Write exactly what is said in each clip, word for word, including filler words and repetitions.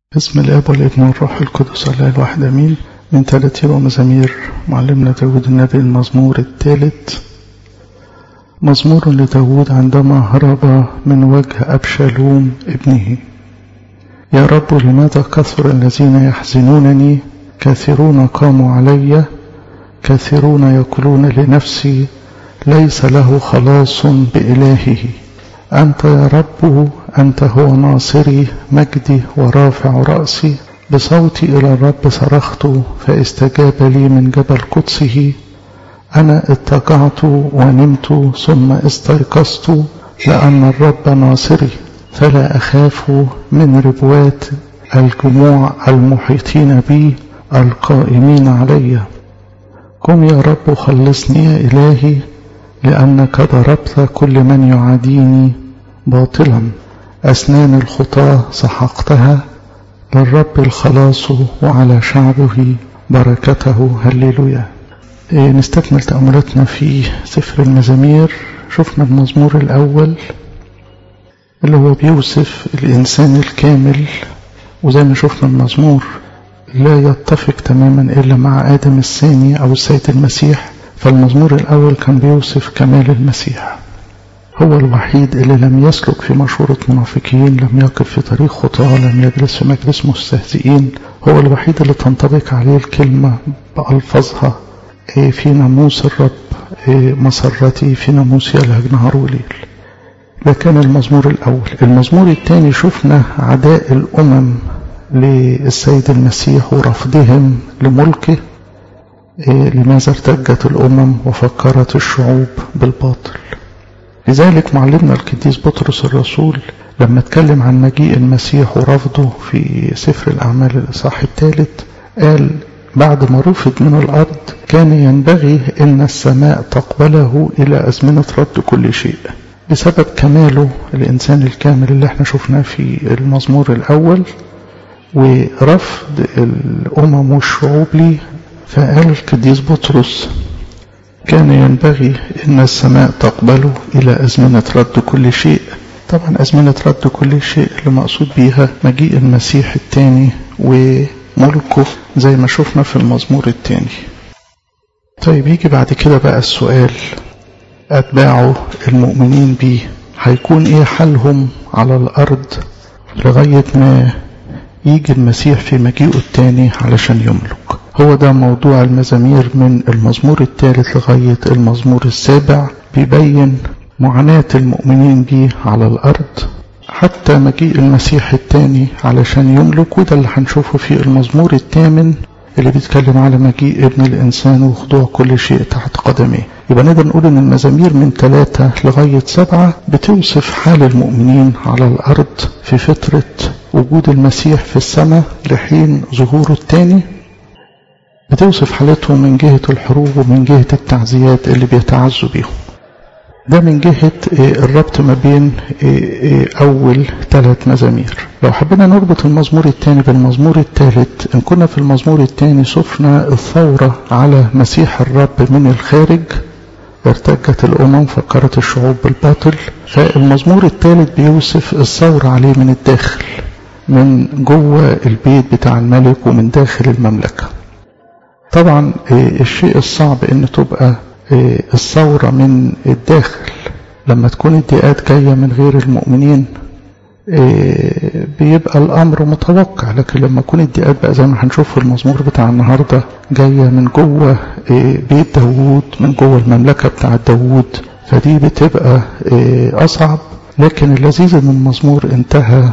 بسم الاب والابن والروح القدس الله الواحد امين. من تراتير ومزامير معلمنا داود النبي، المزمور الثالث. مزمور لداود عندما هرب من وجه أبشالوم ابنه. يا رب، لماذا كثر الذين يحزنونني؟ كثيرون قاموا علي، كثيرون يقولون لنفسي ليس له خلاص بإلهه. أنت يا رب، أنت هو ناصري، مجدي ورافع رأسي. بصوتي إلى الرب صرخت فاستجاب لي من جبل قدسه. أنا اضطجعت ونمت ثم استيقظت، لأن الرب ناصري، فلا أخاف من ربوات الجموع المحيطين بي القائمين علي. قم يا رب خلصني يا إلهي، لأنك ضربت كل من يعاديني باطلا. أسنان الخطاة سحقتها، للرب الخلاص وعلى شعبه بركته. هللويا. إيه نستكمل تأملاتنا في سفر المزامير. شفنا المزمور الأول اللي هو بيوصف الإنسان الكامل، وزي ما شفنا المزمور لا يتفق تماما إلا مع آدم الثاني أو السيد المسيح. فالمزمور الأول كان بيوصف كمال المسيح، هو الوحيد اللي لم يسلك في مشورة منافقين، لم يقف في طريق خطاة، لم يجلس في مجلس مستهزئين. هو الوحيد اللي تنطبق عليه الكلمة بألفاظها، في ناموس الرب مسرتي، في ناموس يلهج نهار وليل. ده كان المزمور الأول. المزمور الثاني شفنا عداء الأمم للسيد المسيح ورفضهم لملكه. لماذا ارتجت الأمم وفكرت الشعوب بالباطل؟ لذلك معلمنا القديس بطرس الرسول لما اتكلم عن مجيء المسيح ورفضه في سفر الأعمال الإصحاح الثالث قال: بعد ما رفض من الأرض كان ينبغي أن السماء تقبله إلى أزمنة رد كل شيء. بسبب كماله الإنسان الكامل اللي احنا شفناه في المزمور الأول ورفض الأمم والشعوب ليه، فقال القديس بطرس: كان ينبغي أن السماء تقبله إلى أزمنة رد كل شيء. طبعا أزمنة رد كل شيء اللي مقصود بيها مجيء المسيح الثاني وملكه زي ما شفنا في المزمور الثاني. طيب يجي بعد كده بقى السؤال: أتباعه المؤمنين بيه هيكون إيه حالهم على الأرض لغاية ما يجي المسيح في مجيئه الثاني علشان يملك؟ هو ده موضوع المزامير من المزمور الثالث لغاية المزمور السابع. بيبين معاناة المؤمنين بيه على الأرض حتى مجيء المسيح الثاني علشان يملك. وده اللي هنشوفه في المزمور الثامن اللي بيتكلم على مجيء ابن الإنسان وخضوع كل شيء تحت قدميه. يبقى نقدر نقول ان المزامير من ثلاثة لغاية سبعة بتوصف حال المؤمنين على الأرض في فترة وجود المسيح في السماء لحين ظهوره الثاني. بتوصف حالتهم من جهة الحروب ومن جهة التعزيات اللي بيتعزوا بيهم. ده من جهة الربط ما بين أول ثلاث مزامير. لو حبينا نربط المزمور الثاني بالمزمور الثالث، إن كنا في المزمور الثاني شفنا الثورة على مسيح الرب من الخارج، ارتجت الأمم فكرت الشعوب بالباطل. فالمزمور الثالث بيوصف الثورة عليه من الداخل، من جوه البيت بتاع الملك ومن داخل المملكة. طبعا الشيء الصعب ان تبقى الثورة من الداخل لما تكون الضيقات جاية من غير المؤمنين، بيبقى الامر متوقع. لكن لما تكون الضيقات بقى زي ما هنشوف في المزمور بتاع النهاردة جاية من جوه بيت داوود، من جوه المملكة بتاع داوود، فدي بتبقى اصعب. لكن اللذيذ ان المزمور انتهى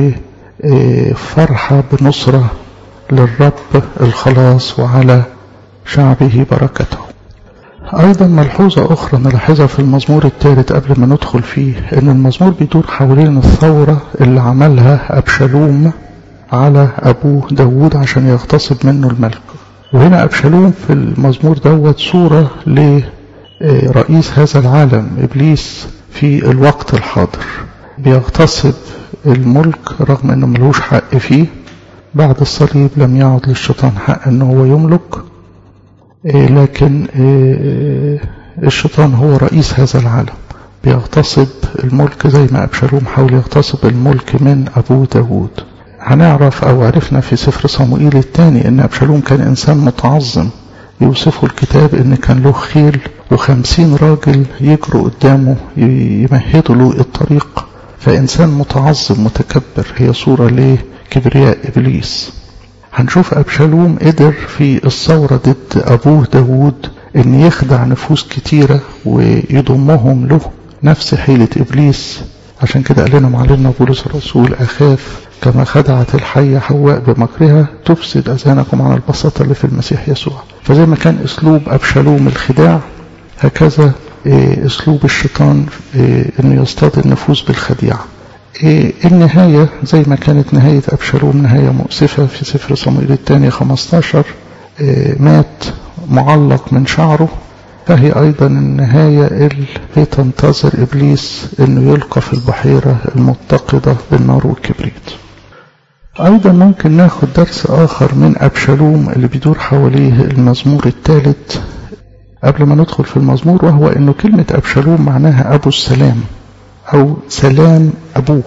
بفرحة بنصرة للرب الخلاص وعلى شعبه بركته. أيضا ملحوظة أخرى نلاحظها في المزمور الثالث قبل ما ندخل فيه، أن المزمور بيدور حوالين الثورة اللي عملها أبشالوم على أبوه داود عشان يغتصب منه الملك. وهنا أبشالوم في المزمور دوت صورة لرئيس هذا العالم إبليس في الوقت الحاضر، بيغتصب الملك رغم أنه ملوش حق فيه. بعد الصليب لم يعد للشيطان حق أنه هو يملك، لكن الشيطان هو رئيس هذا العالم، بيغتصب الملك زي ما أبشالوم حاول يغتصب الملك من أبوه داود. هنعرف أو عرفنا في سفر صموئيل الثاني إن أبشالوم كان إنسان متعظم، يوصفه الكتاب إن كان له خيل وخمسين راجل يجروا قدامه يمهدوا له الطريق، فإنسان متعظم متكبر، هي صورة لكبرياء إبليس. هنشوف أبشالوم قدر في الثورة ضد أبوه داود إن يخدع نفوس كتيرة ويضمهم له، نفس حيلة إبليس. عشان كده قال لنا معلمنا بولس الرسول: أخاف كما خدعت الحية حواء بمكرها تفسد أذهانكم عن البساطة اللي في المسيح يسوع. فزي ما كان أسلوب أبشالوم الخداع، هكذا أسلوب الشيطان إنه يصطاد النفوس بالخديعة. النهاية زي ما كانت نهاية أبشالوم نهاية مؤسفة في سفر صموئيل الثاني خمستاشر، مات معلق من شعره، فهي أيضا النهاية اللي تنتظر إبليس إنه يلقى في البحيرة المتقدة بالنار والكبريت. أيضا ممكن ناخد درس آخر من أبشالوم اللي بيدور حواليه المزمور الثالث قبل ما ندخل في المزمور، وهو إنه كلمة أبشالوم معناها أبو السلام أو سلام أبوه.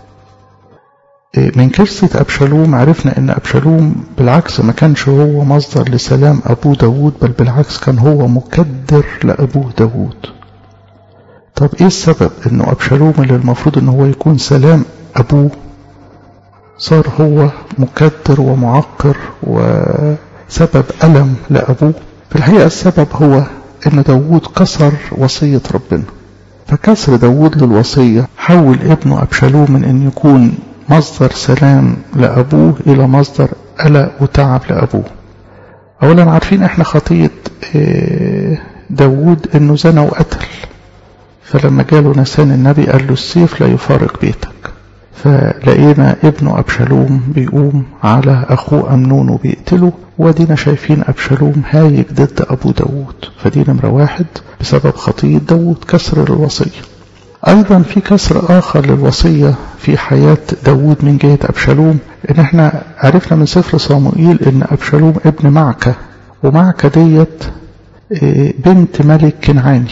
من قصة أبشالوم عرفنا إن أبشالوم بالعكس ما كانش هو مصدر لسلام أبوه داود، بل بالعكس كان هو مكدر لأبوه داود. طب إيه السبب إنه أبشالوم اللي المفروض إنه هو يكون سلام أبوه صار هو مكدر ومعقر وسبب ألم لأبوه؟ في الحقيقة السبب هو إن داود كسر وصية ربنا، فكسر داود للوصية حول ابنه أبشالوم من أن يكون مصدر سلام لأبوه إلى مصدر قلق وتعب لأبوه. أولا عارفين إحنا خطية داود إنه زنى وقتل، فلما جاله نسان النبي قال له السيف لا يفارق بيتك، فلقينا ابنه أبشالوم بيقوم على أخوه أمنون وبيقتله، ودينا شايفين أبشالوم هايج ضد أبو داود. فدي نمرة واحد بسبب خطية داود، كسر للوصية. أيضا في كسر آخر للوصية في حياة داود من جهة أبشالوم، إن احنا عرفنا من سفر صموئيل إن أبشالوم ابن معكة، ومعكة ديت بنت ملك كنعاني،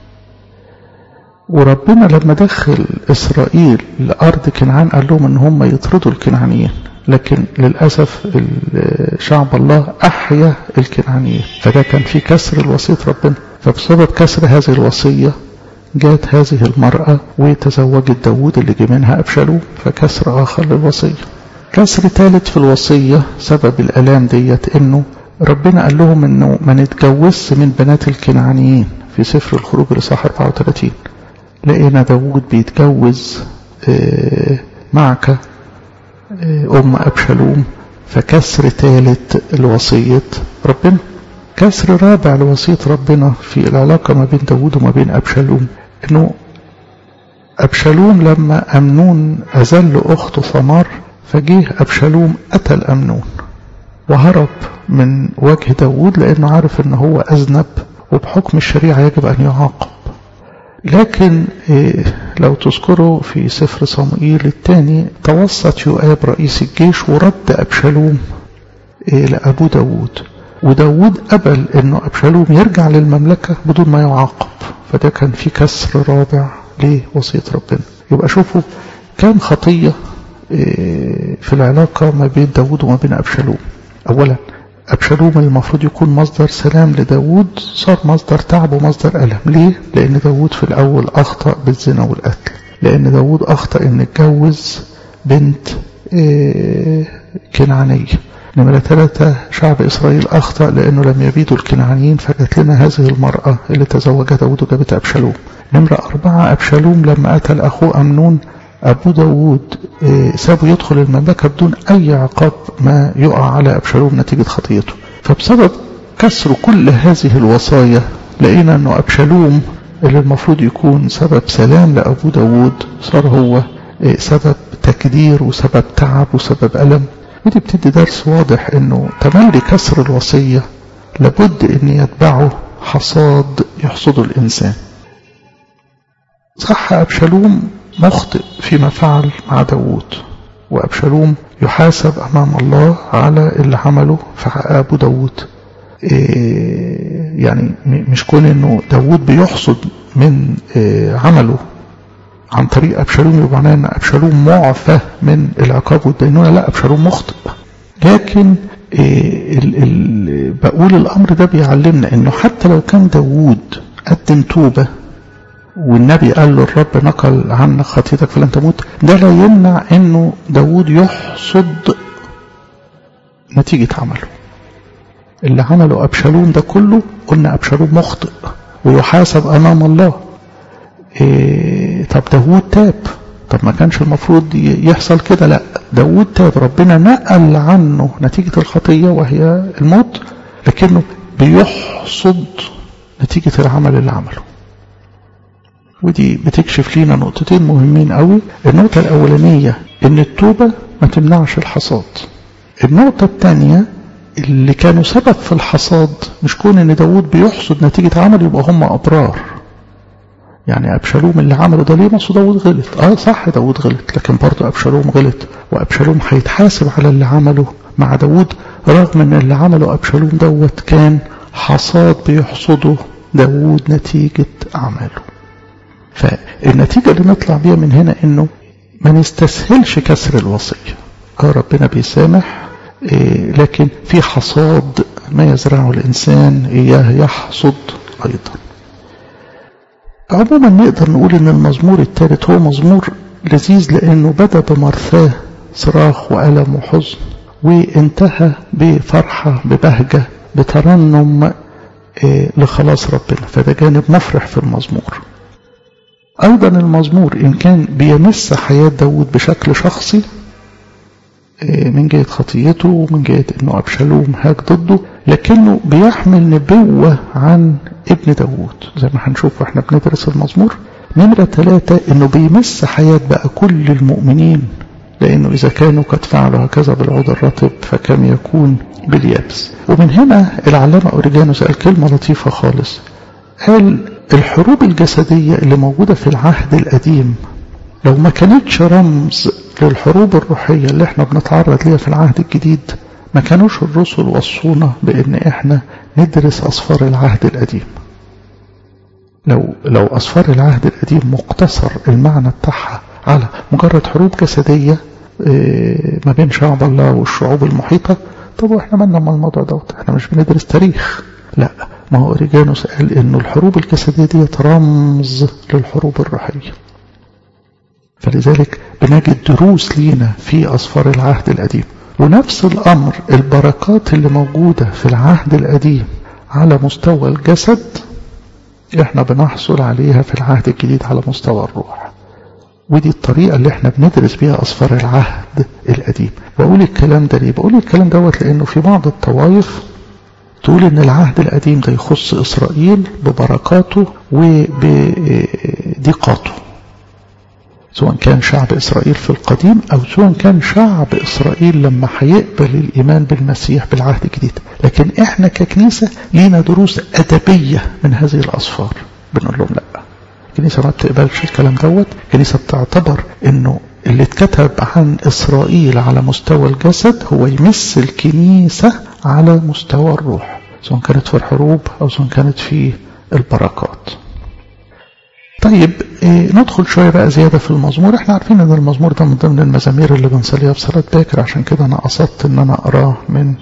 وربنا لما دخل إسرائيل لأرض كنعان قال لهم إن هم يطردوا الكنعانيين، لكن للأسف شعب الله أحيا الكنعانيين، فده كان في كسر الوصية ربنا. فبسبب كسر هذه الوصية جاءت هذه المرأة وتزوجت داود اللي جه منها أبشالوم، فكسر آخر للوصية. كسر ثالث في الوصية سبب الألام ديت إنه ربنا قال لهم إنه ما نتجوزش من بنات الكنعانيين في سفر الخروج الإصحاح أربعة وثلاثين. لقينا داود بيتجوز معكة أم أبشالوم، فكسر ثالث لوصية ربنا. كسر رابع لوصية ربنا في العلاقة ما بين داود وما بين أبشالوم، إنه أبشالوم لما أمنون أذل أخته ثمار، فجيه أبشالوم قتل أمنون وهرب من وجه داود، لأنه عارف إنه هو أذنب وبحكم الشريعة يجب أن يعاقب. لكن إيه لو تذكروا في سفر صموئيل الثاني توسط يؤاب رئيس الجيش ورد أبشالوم إيه لأبو داود، وداود قبل إنه أبشالوم يرجع للمملكة بدون ما يعاقب، فده كان في كسر رابع لوصية ربنا. يبقى شوفوا كان خطية إيه في العلاقة ما بين داود وما بين أبشالوم. أولا أبشالوم المفروض يكون مصدر سلام لداود صار مصدر تعب ومصدر ألم. ليه؟ لأن داود في الأول أخطأ بالزنا والقتل، لأن داود أخطأ إن اتجوز بنت إيه كنعانية. نمرة ثلاثة شعب إسرائيل أخطأ لأنه لم يبيدوا الكنعانيين، فجت لنا هذه المرأة اللي تزوجها داود وجابت أبشالوم. نمرة أربعة أبشالوم لما قتل أخوه أمنون أبو داود إيه سابه يدخل المملكة بدون أي عقاب ما يقع على أبشالوم نتيجة خطيته. فبسبب كسر كل هذه الوصايا لقينا أنه أبشالوم اللي المفروض يكون سبب سلام لأبو داود صار هو إيه سبب تكدير وسبب تعب وسبب ألم. ودي بتدي درس واضح أنه تملي كسر الوصية لابد أن يتبعه حصاد يحصده الإنسان. صح أبشالوم مخطئ فيما فعل مع داود، وأبشالوم يحاسب أمام الله على اللي عمله في حق أبو داود. إيه يعني مش كون أنه داود بيحصد من إيه عمله عن طريق أبشالوم يبقى معناه أن أبشالوم معفى من العقاب والدينونة. لا، أبشالوم مخطئ. لكن ال ال بقول الأمر ده بيعلمنا أنه حتى لو كان داود قدم توبة والنبي قال له الرب نقل عنك خطيتك فلن تموت، ده لا يمنع أنه داود يحصد نتيجة عمله. اللي عمله أبشالوم ده كله قلنا أبشالوم مخطئ ويحاسب أمام الله. إيه طب داود تاب، طب ما كانش المفروض يحصل كده؟ لا، داود تاب، ربنا نقل عنه نتيجة الخطية وهي الموت، لكنه بيحصد نتيجة العمل اللي عمله. ودي بتكشف لينا نقطتين مهمين قوي. النقطة الأولانية إن التوبة ما تمنعش الحصاد. النقطة الثانية اللي كانوا سبب في الحصاد مش كون إن داود بيحصد نتيجة عمل يبقى هم أبرار. يعني أبشالوم اللي عمله ده ليه؟ مصر داود غلط. اه صح داود غلط، لكن برضه أبشالوم غلط، وأبشالوم هيتحاسب على اللي عمله مع داود، رغم ان اللي عمله أبشالوم دوت كان حصاد بيحصده داود نتيجة أعماله. فالنتيجة اللي نطلع بيها من هنا انه ما نستسهلش كسر الوصية. اه ربنا بيسامح، إيه لكن في حصاد ما يزرعه الإنسان إياه يحصد أيضا. عموما نقدر نقول ان المزمور الثالث هو مزمور لذيذ، لانه بدأ بمرثاه صراخ وألم وحزن، وانتهى بفرحة ببهجة بترنم إيه لخلاص ربنا. فده جانب مفرح في المزمور. ايضا المزمور ان كان بيمس حياة داود بشكل شخصي إيه من جهة خطيته ومن جهة انه أبشالوم هاج ضده، لكنه بيحمل نبوة عن ابن داود زي ما هنشوف واحنا بندرس المزمور. نمرة ثلاثة انه بيمس حياة بقى كل المؤمنين، لانه اذا كانوا قد فعلوا هكذا بالعود الرطب فكم يكون باليابس. ومن هنا العلامة أوريجانوس قال كلمة لطيفة خالص، قال الحروب الجسدية اللي موجودة في العهد القديم لو ما كانتش رمز للحروب الروحية اللي احنا بنتعرض ليها في العهد الجديد ما كانوش الرسل وصونا بان احنا ندرس أسفار العهد القديم. لو لو أسفار العهد القديم مقتصر المعنى بتاعها على مجرد حروب جسدية ما بين شعب الله والشعوب المحيطة، طب واحنا مالنا مع الموضوع دوت؟ احنا مش بندرس تاريخ. لا، ما هو أوريجانوس قال انه الحروب الجسدية دي رمز للحروب الروحية، فلذلك بنجد دروس لينا في أسفار العهد القديم. ونفس الأمر البركات اللي موجودة في العهد القديم على مستوى الجسد احنا بنحصل عليها في العهد الجديد على مستوى الروح. ودي الطريقة اللي احنا بندرس بيها أسفار العهد القديم. بقول الكلام ده ليه؟ بقول الكلام دوت لأنه في بعض الطوائف تقول ان العهد القديم ده يخص إسرائيل ببركاته وبضيقاته، سواء كان شعب إسرائيل في القديم أو سواء كان شعب إسرائيل لما هيقبل الإيمان بالمسيح بالعهد الجديد. لكن إحنا ككنيسة لينا دروس أدبية من هذه الأسفار. بنقول لهم لا، الكنيسة ما بتقبلش الكلام دوت. الكنيسة بتعتبر إنه اللي اتكتب عن إسرائيل على مستوى الجسد هو يمس الكنيسة على مستوى الروح، سواء كانت في الحروب أو سواء كانت في البركات. طيب إيه ندخل شوية بقى زيادة في المزمور. احنا عارفين ان المزمور ده من ضمن المزامير اللي بنصليها في صلاة باكر، عشان كده انا قصدت ان انا اقراه من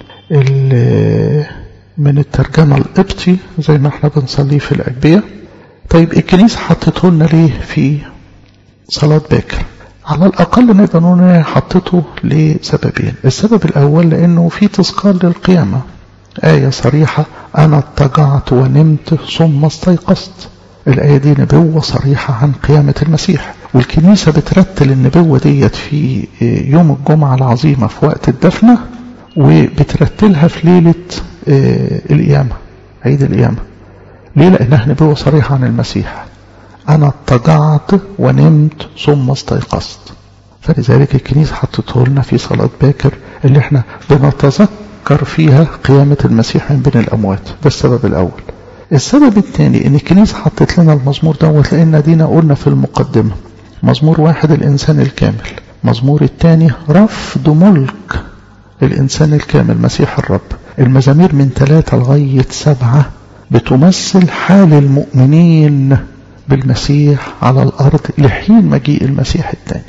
من الترجمة القبطي زي ما احنا بنصليه في الأجبية. طيب الكنيسة حطته لنا ليه في صلاة باكر؟ على الأقل نقدر نقول ان حطته لسببين. السبب الأول لأنه في تذكار للقيامة، آية صريحة أنا اضطجعت ونمت ثم استيقظت. الآية دي نبوة صريحة عن قيامة المسيح، والكنيسة بترتل النبوة ديت في يوم الجمعة العظيمة في وقت الدفنة، وبترتلها في ليلة القيامة، عيد القيامة. ليه؟ لأنها نبوة صريحة عن المسيح، أنا اضطجعت ونمت ثم استيقظت. فلذلك الكنيسة حطته لنا في صلاة باكر اللي احنا بنتذكر فيها قيامة المسيح من بين الأموات. ده السبب الأول. السبب الثاني ان الكنيسة حطت لنا المزمور دوت لان دينا قلنا في المقدمة مزمور واحد الانسان الكامل، مزمور الثاني رفض ملك الانسان الكامل مسيح الرب. المزامير من ثلاثة لغاية سبعة بتمثل حال المؤمنين بالمسيح على الأرض لحين مجيء المسيح الثاني.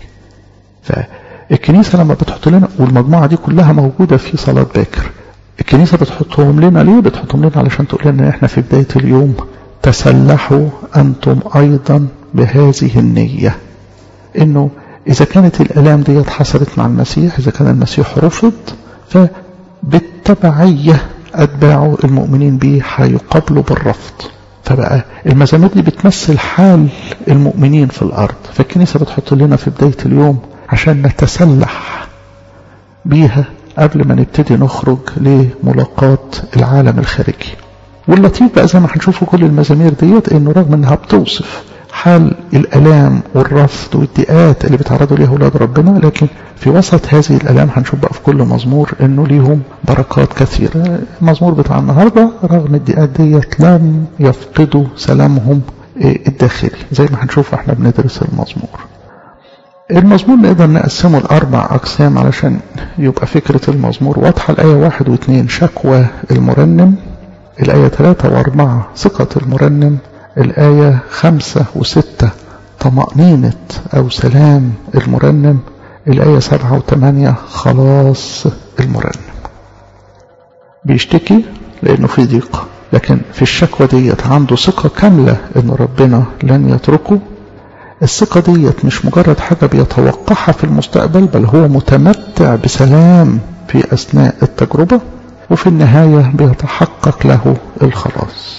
فالكنيسة لما بتحط لنا، والمجموعة دي كلها موجودة في صلاة باكر، الكنيسة بتحطهم لنا ليه؟ بتحطهم لنا علشان تقول لنا احنا في بداية اليوم تسلحوا أنتم أيضا بهذه النية، إنه إذا كانت الآلام دي حصلت مع المسيح، إذا كان المسيح رفض، فبالتبعية أتباعه المؤمنين به هيقابلوا بالرفض. فبقى المزامير دي بتمثل حال المؤمنين في الأرض، فالكنيسة بتحط لنا في بداية اليوم عشان نتسلح بيها قبل ما نبتدي نخرج لملاقاة العالم الخارجي. واللطيف بقى زي ما هنشوفوا كل المزامير ديت انه رغم انها بتوصف حال الالام والرفض والضيقات اللي بيتعرضوا ليها اولاد ربنا، لكن في وسط هذه الالام هنشوف بقى في كل مزمور انه ليهم بركات كثيره. المزمور بتاع النهارده رغم الضيقات ديت لم يفقدوا سلامهم الداخلي، زي ما هنشوف احنا بندرس المزمور. المزمور نقدر نقسمه لأربع أقسام علشان يبقى فكرة المزمور واضحة. الآية واحد واثنين شكوى المرنم، الآية ثلاثة وأربعة ثقة المرنم، الآية خمسة وستة طمأنينة أو سلام المرنم، الآية سبعة وثمانية خلاص المرنم. بيشتكي لأنه في ضيق، لكن في الشكوى ديت عنده ثقة كاملة إن ربنا لن يتركه. الثقة ديت مش مجرد حاجة بيتوقعها في المستقبل، بل هو متمتع بسلام في أثناء التجربة، وفي النهاية بيتحقق له الخلاص.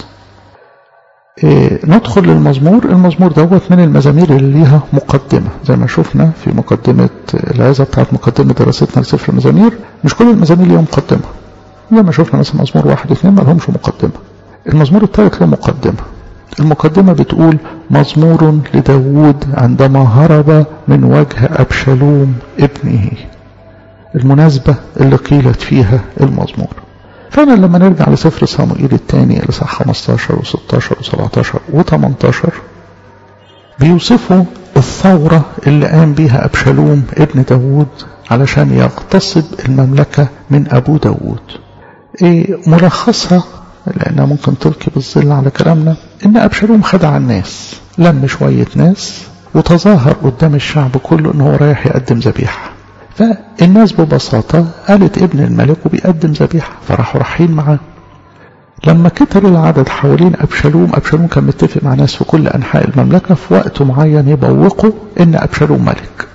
إيه ندخل للمزمور. المزمور دوت من المزامير اللي ليها مقدمة، زي ما شفنا في مقدمة العظة بتاعت مقدمة دراستنا لسفر المزامير. مش كل المزامير ليها مقدمة، زي ما شفنا مثلا مزمور واحد واثنين ما لهمش مقدمة. المزمور الثالث له مقدمة. المقدمة بتقول مزمور لداود عندما هرب من وجه أبشالوم ابنه، المناسبة اللي قيلت فيها المزمور. فأنا لما نرجع لسفر صموئيل الثاني الإصحاح خمستاشر وستاشر وسبعتاشر وثمانتاشر بيوصفوا الثورة اللي قام بيها أبشالوم ابن داود علشان يغتصب المملكة من أبو داود. إيه ملخصها، لأنها ممكن تلقي بالظل على كلامنا، إن أبشالوم خدع الناس، لم شوية ناس وتظاهر قدام الشعب كله إنه رايح يقدم ذبيحة. فالناس ببساطة قالت ابن الملك وبيقدم ذبيحة، فراحوا رايحين معاه. لما كتر العدد حوالين أبشالوم، أبشالوم كان متفق مع ناس في كل أنحاء المملكة في وقت معين يبوقوا إن أبشالوم ملك.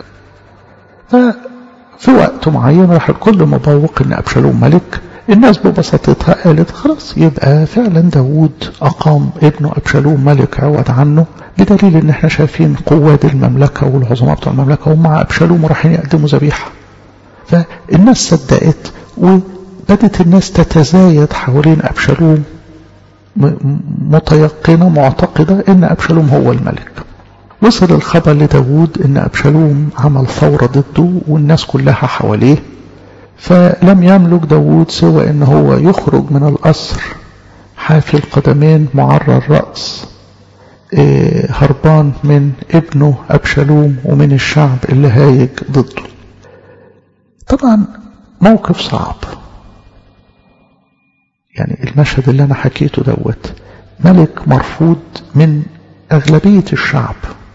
ففي وقت معين راح الكل مبوق إن أبشالوم ملك. الناس ببساطتها قالت خلاص يبقى فعلا داود أقام ابنه أبشالوم ملك عوض عنه، بدليل ان احنا شايفين قواد المملكة والعظماء بتوع المملكة هم مع أبشالوم ورايحين يقدموا ذبيحة. فالناس صدقت وبدت الناس تتزايد حوالين أبشالوم متيقنة معتقدة ان أبشالوم هو الملك. وصل الخبر لداود ان أبشالوم عمل ثورة ضده والناس كلها حواليه، فلم يملك داود سوى ان هو يخرج من القصر حافي القدمين معرى الرأس، إيه هربان من ابنه أبشالوم ومن الشعب اللي هايج ضده. طبعا موقف صعب، يعني المشهد اللي انا حكيته دوت ملك مرفوض من اغلبية الشعب،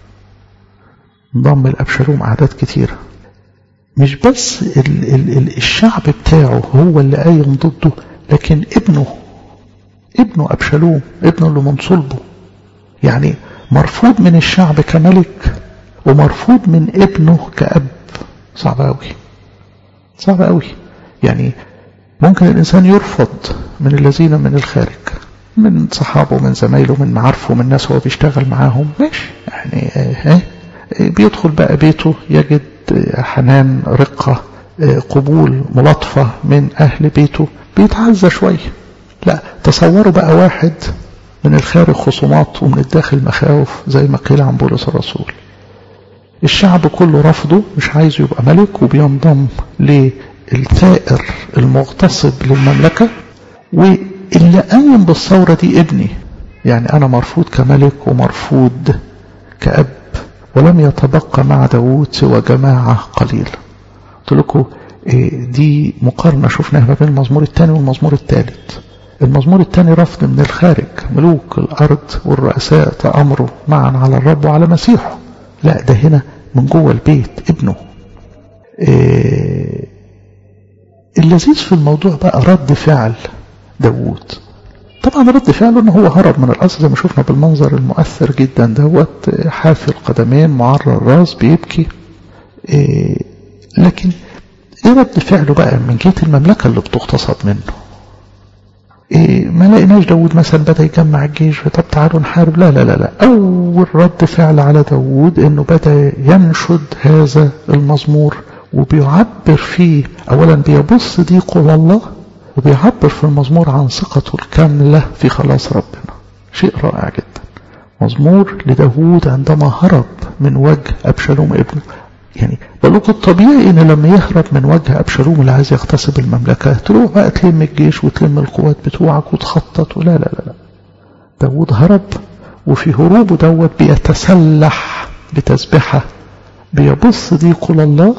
انضم لأبشالوم اعداد كتيرة، مش بس ال ال ال الشعب بتاعه هو اللي قايم ضده، لكن ابنه ابنه أبشالوم ابنه اللي من صلبه، يعني مرفوض من الشعب كملك ومرفوض من ابنه كأب. صعب قوي صعب قوي. يعني ممكن الإنسان يرفض من الذين من الخارج، من صحابه من زمايله من معارفه من ناس هو بيشتغل معاهم، ماشي يعني اه بيدخل بقى بيته يجد حنان رقة قبول ملاطفة من أهل بيته، بيتعزى شوية. لا تصوروا بقى واحد من الخارج خصومات ومن الداخل مخاوف، زي ما قيل عن بولس الرسول. الشعب كله رفضه، مش عايز يبقى ملك، وبينضم للثائر المغتصب للمملكة. واللي قايم بالثورة دي ابني، يعني أنا مرفوض كملك ومرفوض كأب، ولم يتبقى مع داود سوى جماعة قليلة. قلت لكم دي مقارنة شفناها ما بين المزمور الثاني والمزمور الثالث. المزمور الثاني رفض من الخارج، ملوك الأرض والرؤساء تأمروا معا على الرب وعلى مسيحه. لا، ده هنا من جوه البيت ابنه. إيه اللذيذ في الموضوع بقى رد فعل داود. طبعا رد فعله انه هو هرب من القصر زي ما شفنا بالمنظر المؤثر جدا دوت، حافي القدمين معرى الراس بيبكي. إيه لكن ايه رد فعله بقى من جهة المملكة اللي بتغتصب منه؟ إيه ما لقيناش داود مثلا بدأ يجمع الجيش طب تعالوا نحارب، لا لا لا لا. اول رد فعل على داود انه بدأ ينشد هذا المزمور، وبيعبر فيه اولا بيبص ضيقه لله، وبيعبر في المزمور عن ثقته الكاملة في خلاص ربنا. شيء رائع جدا. مزمور لداود عندما هرب من وجه أبشالوم ابنه. يعني بلوك الطبيعي ان لما يهرب من وجه أبشالوم اللي عايز يغتصب المملكة تروح بقى تلم الجيش وتلم القوات بتوعك وتخطط، ولا لا لا لا. داود هرب، وفي هروبه دوت بيتسلح بتسبحة، بيبص ضيقه لله،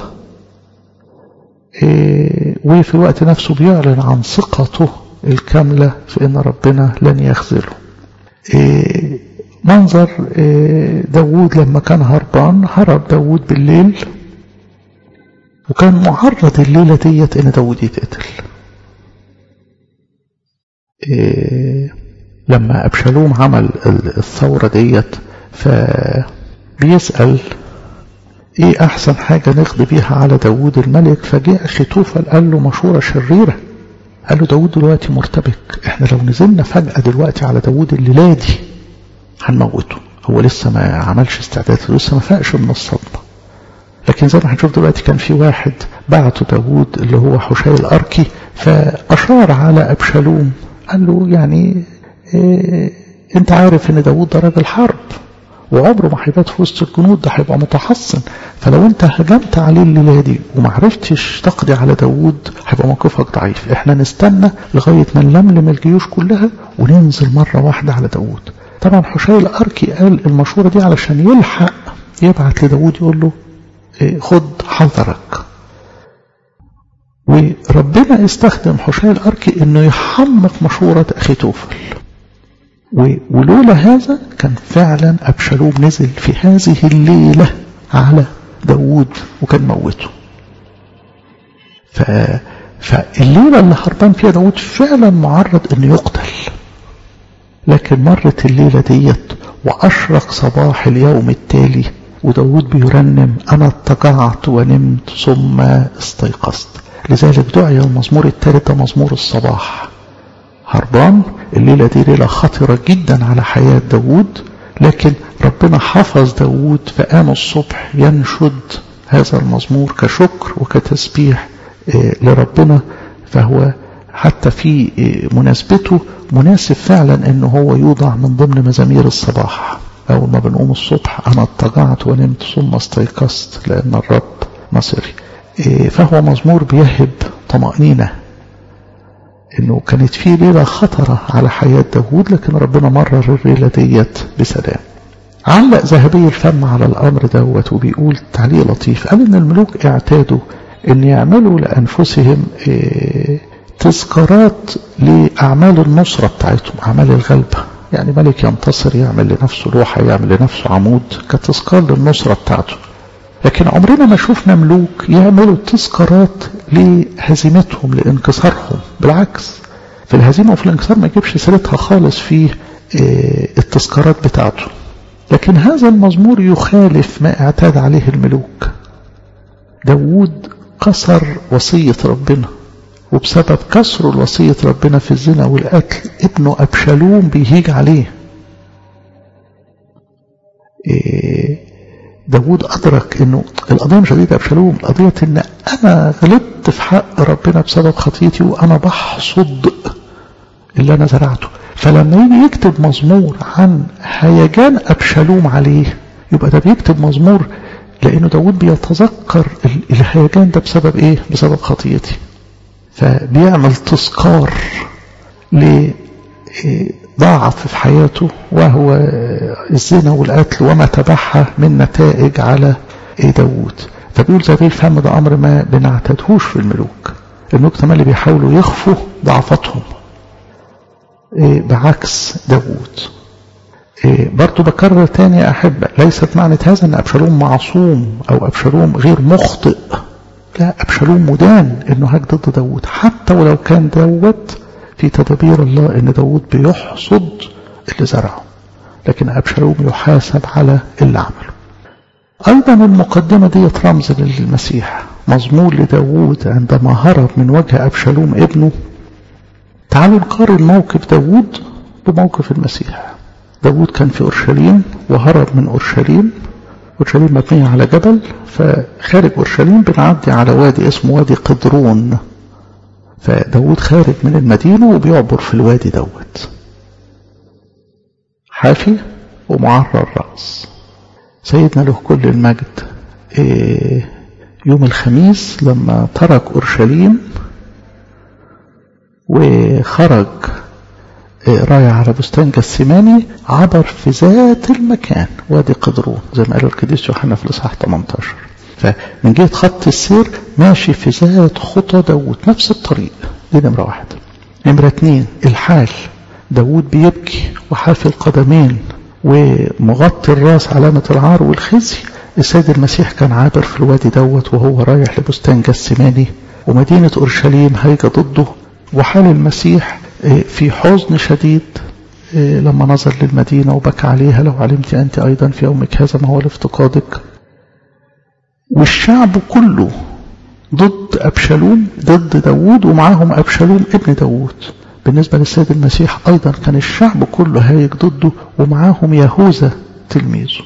إيه وفي الوقت نفسه بيعلن عن ثقته الكاملة في ان ربنا لن يخذله. إيه منظر إيه داود لما كان هربان، هرب داود بالليل، وكان معرض الليلة ديت ان داود يتقتل. إيه لما أبشالوم عمل الثورة ديت فبيسأل ايه احسن حاجة نقضي بيها على داود الملك، فجاء أخيتوفل قال له مشورة شريرة، قال له داود دلوقتي مرتبك، احنا لو نزلنا فجأة دلوقتي على داود الليلة دي هنموته، هو لسه ما عملش استعداد، لسه ما فاقش من الصدمة. لكن زي ما هنشوف دلوقتي كان في واحد بعته داود اللي هو حشي الأركي، فأشار على أبشالوم قال له يعني إيه انت عارف ان داود ده راجل حرب وعمره ما هيبات في وسط الجنود، ده هيبقى متحصن، فلو انت هجمت عليه الليله دي وما عرفتش تقضي على داود هيبقى موقفك ضعيف، احنا نستنى لغايه ما نلملم الجيوش كلها وننزل مره واحده على داود. طبعا حشي الأركي قال المشوره دي علشان يلحق يبعت لداود يقول له ايه خد حذرك. وربنا استخدم حشي الأركي انه يحمق مشوره أخيتوفل، ولولا هذا كان فعلا أبشالوم نزل في هذه الليلة على داود وكان موته. ف... فالليلة اللي هربان فيها داود فعلا معرض انه يقتل، لكن مرت الليلة ديت وأشرق صباح اليوم التالي وداود بيرنم أنا اضطجعت ونمت ثم استيقظت. لذلك دعي المزمور الثالث مزمور الصباح. هربان الليلة دي ليلة خطرة جدا على حياة داود، لكن ربنا حفظ داود فقام الصبح ينشد هذا المزمور كشكر وكتسبيح لربنا. فهو حتى في مناسبته مناسب فعلا انه هو يوضع من ضمن مزامير الصباح. اول ما بنقوم الصبح انا اضطجعت ونمت ثم استيقظت لان الرب نصري. فهو مزمور بيهب طمأنينة انه كانت فيه ليلة خطرة على حياة داود، لكن ربنا مرر الليلة ديت بسلام. علق ذهبي الفم على الامر دوت وبيقول تعليق لطيف، قال ان الملوك اعتادوا ان يعملوا لانفسهم اه تذكارات لاعمال النصرة بتاعتهم، اعمال الغلبة. يعني ملك ينتصر يعمل لنفسه لوحة، يعمل لنفسه عمود كتذكار للنصرة بتاعته. لكن عمرنا ما شفنا ملوك يعملوا تذكارات لهزيمتهم لانكسارهم. بالعكس في الهزيمة وفي الانكسار ما يجيبش سيرتها خالص في التذكارات بتاعته. لكن هذا المزمور يخالف ما اعتاد عليه الملوك. داود كسر وصية ربنا، وبسبب كسر الوصية ربنا في الزنا والقتل ابنه أبشالوم بيهيج عليه. داود أدرك انه القضية مش قضية أبشالوم، القضية ان انا غلطت في حق ربنا بسبب خطيتي وانا بحصد اللي انا زرعته. فلما يجي يكتب مزمور عن هيجان أبشالوم عليه يبقى ده بيكتب مزمور لانه داود بيتذكر الهيجان ده بسبب ايه؟ بسبب خطيتي. فبيعمل تذكار لضعف في حياته وهو الزنا والقتل وما تبعها من نتائج على داود. فبيقول زي الفهم ده امر ما بنعتادهوش في الملوك. الملوك تمام اللي بيحاولوا يخفوا ضعفتهم. بعكس داود. برضو بكرر تاني يا أحبة، ليست معنى هذا أن أبشالوم معصوم أو أبشالوم غير مخطئ، لا، أبشالوم مدان أنه هاج ضد داود، حتى ولو كان داود في تدبير الله أن داود بيحصد اللي زرعه، لكن أبشالوم يحاسب على اللي عمله. أيضا المقدمة دي رمز للمسيح، مزمور لداود عندما هرب من وجه أبشالوم ابنه. تعالوا نقارن موقف داود بموقف المسيح. داود كان في أورشليم وهرب من أورشليم، أورشليم مبنية على جبل، فخارج أورشليم بنعدي على وادي اسمه وادي قدرون، فداود خارج من المدينة وبيعبر في الوادي دوت حافي ومعرى الرأس. سيدنا له كل المجد يوم الخميس لما ترك أورشليم وخرج رايح على بستان جثماني، عبر في ذات المكان وادي قدرون زي ما قال القديس يوحنا في الإصحاح ثمانية عشر. فمن جهة خط السير ماشي في ذات خطى داود، نفس الطريق. دي نمرة واحد. نمرة اتنين الحال، داود بيبكي وحافي القدمين ومغطي الراس علامة العار والخزي. السيد المسيح كان عابر في الوادي دوت وهو رايح لبستان جثماني، ومدينة أورشليم هيجة ضده، وحال المسيح في حزن شديد لما نظر للمدينة وبكى عليها، لو علمت أنت أيضا في يومك هذا ما هو لافتقادك. والشعب كله ضد أبشالوم، ضد داود، ومعاهم أبشالوم ابن داود. بالنسبة للسيد المسيح أيضا كان الشعب كله هايج ضده ومعاهم يهوذا تلميذه.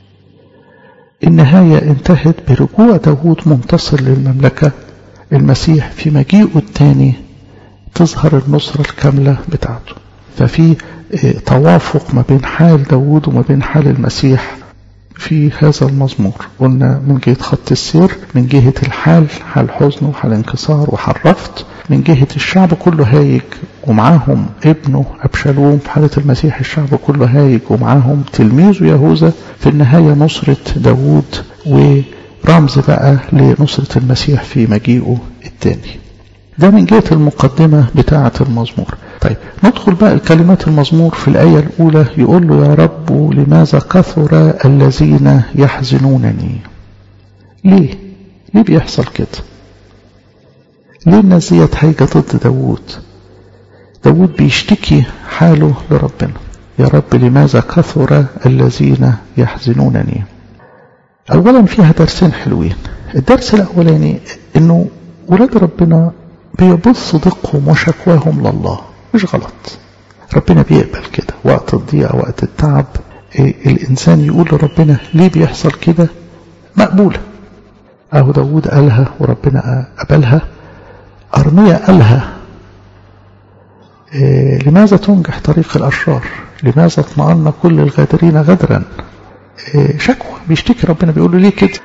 النهاية انتهت برجوع داود منتصر للمملكة. المسيح في مجيئه الثاني تظهر النصرة الكاملة بتاعته. ففي توافق ما بين حال داود وما بين حال المسيح في هذا المزمور. قلنا من جهة خط السير، من جهة الحال، حال حزن وحال انكسار وحال رفض، من جهة الشعب كله هايج ومعاهم ابنه أبشالوم، في حالة المسيح الشعب كله هايج ومعاهم تلميذه يهوذا. في النهاية نصرة داود ورمز بقى لنصرة المسيح في مجيئه الثاني. ده من جهة المقدمة بتاعة المزمور. طيب ندخل بقى الكلمات المزمور. في الآية الأولى يقول له: يا رب لماذا كثر الذين يحزنونني؟ ليه؟ ليه بيحصل كده؟ ليه الناس ديت هايجة ضد داود؟ داود بيشتكي حاله لربنا. يا رب لماذا كثر الذين يحزنونني؟ أولا فيها درسين حلوين. الدرس الأولاني إنه ولاد ربنا بيبث ضيقهم وشكواهم لله، مش غلط. ربنا بيقبل كده وقت الضيقة، وقت التعب. إيه الإنسان يقول لربنا ليه بيحصل كده؟ مقبولة. أهو داود قالها وربنا قبلها. أرميا قالها: إيه لماذا تنجح طريق الأشرار؟ لماذا اطمأن كل الغادرين غدرا؟ إيه شكوى، بيشتكي ربنا، بيقول له ليه كده؟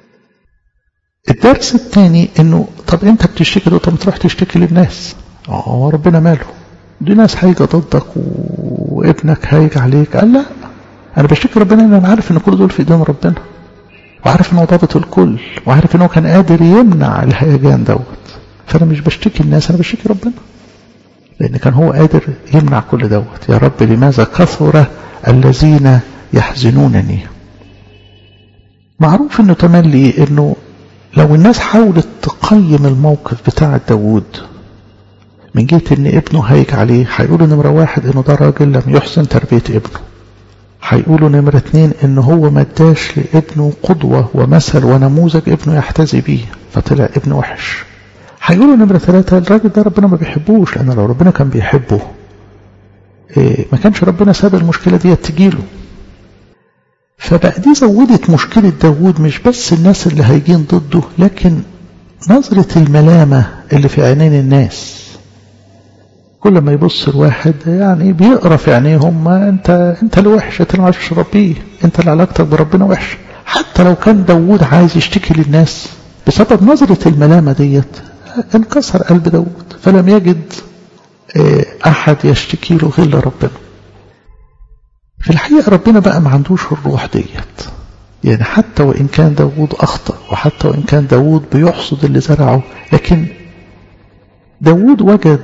الدرس الثاني انه طب انت بتشتكي ده، طب تروح تشتكي للناس. اه ربنا ماله؟ دي ناس هايجة ضدك وابنك هايج عليك. قال لا، انا بشتكي ربنا ان انا عارف ان كل دول في ايدين ربنا، وعارف انه ضابط الكل، وعارف انه كان قادر يمنع الهيجان دوت. فانا مش بشتكي الناس، انا بشتكي ربنا، لان كان هو قادر يمنع كل دوت. يا رب لماذا كثر الذين يحزنونني؟ معروف انه تملي انه لو الناس حاولت تقيم الموقف بتاع داود من جهة ان ابنه هيك عليه، هيقولوا نمرة واحد انه ده راجل لم يحسن تربية ابنه. هيقولوا نمرة اتنين انه هو ما اداش لابنه قدوة ومثل ونموذج ابنه يحتذي بيه، فطلع ابنه وحش. هيقولوا نمرة ثلاثة الراجل ده ربنا ما بيحبوش، لان لو ربنا كان بيحبه إيه ما كانش ربنا ساب المشكلة دي تجيله. فبقى دي زودت مشكلة داود، مش بس الناس اللي هيجين ضده، لكن نظرة الملامة اللي في عينين الناس. كل ما يبص الواحد يعني بيقرأ في عينيهم: ما انت انت اللي وحش، انت اللي ما عرفتش تربيه، انت اللي علاقتك بربنا وحش. حتى لو كان داود عايز يشتكي للناس، بسبب نظرة الملامة ديت انكسر قلب داود، فلم يجد احد يشتكي له غير ربنا. في الحقيقة ربنا بقى ما عندوش الروح ديت. يعني حتى وإن كان داود أخطأ، وحتى وإن كان داود بيحصد اللي زرعه، لكن داود وجد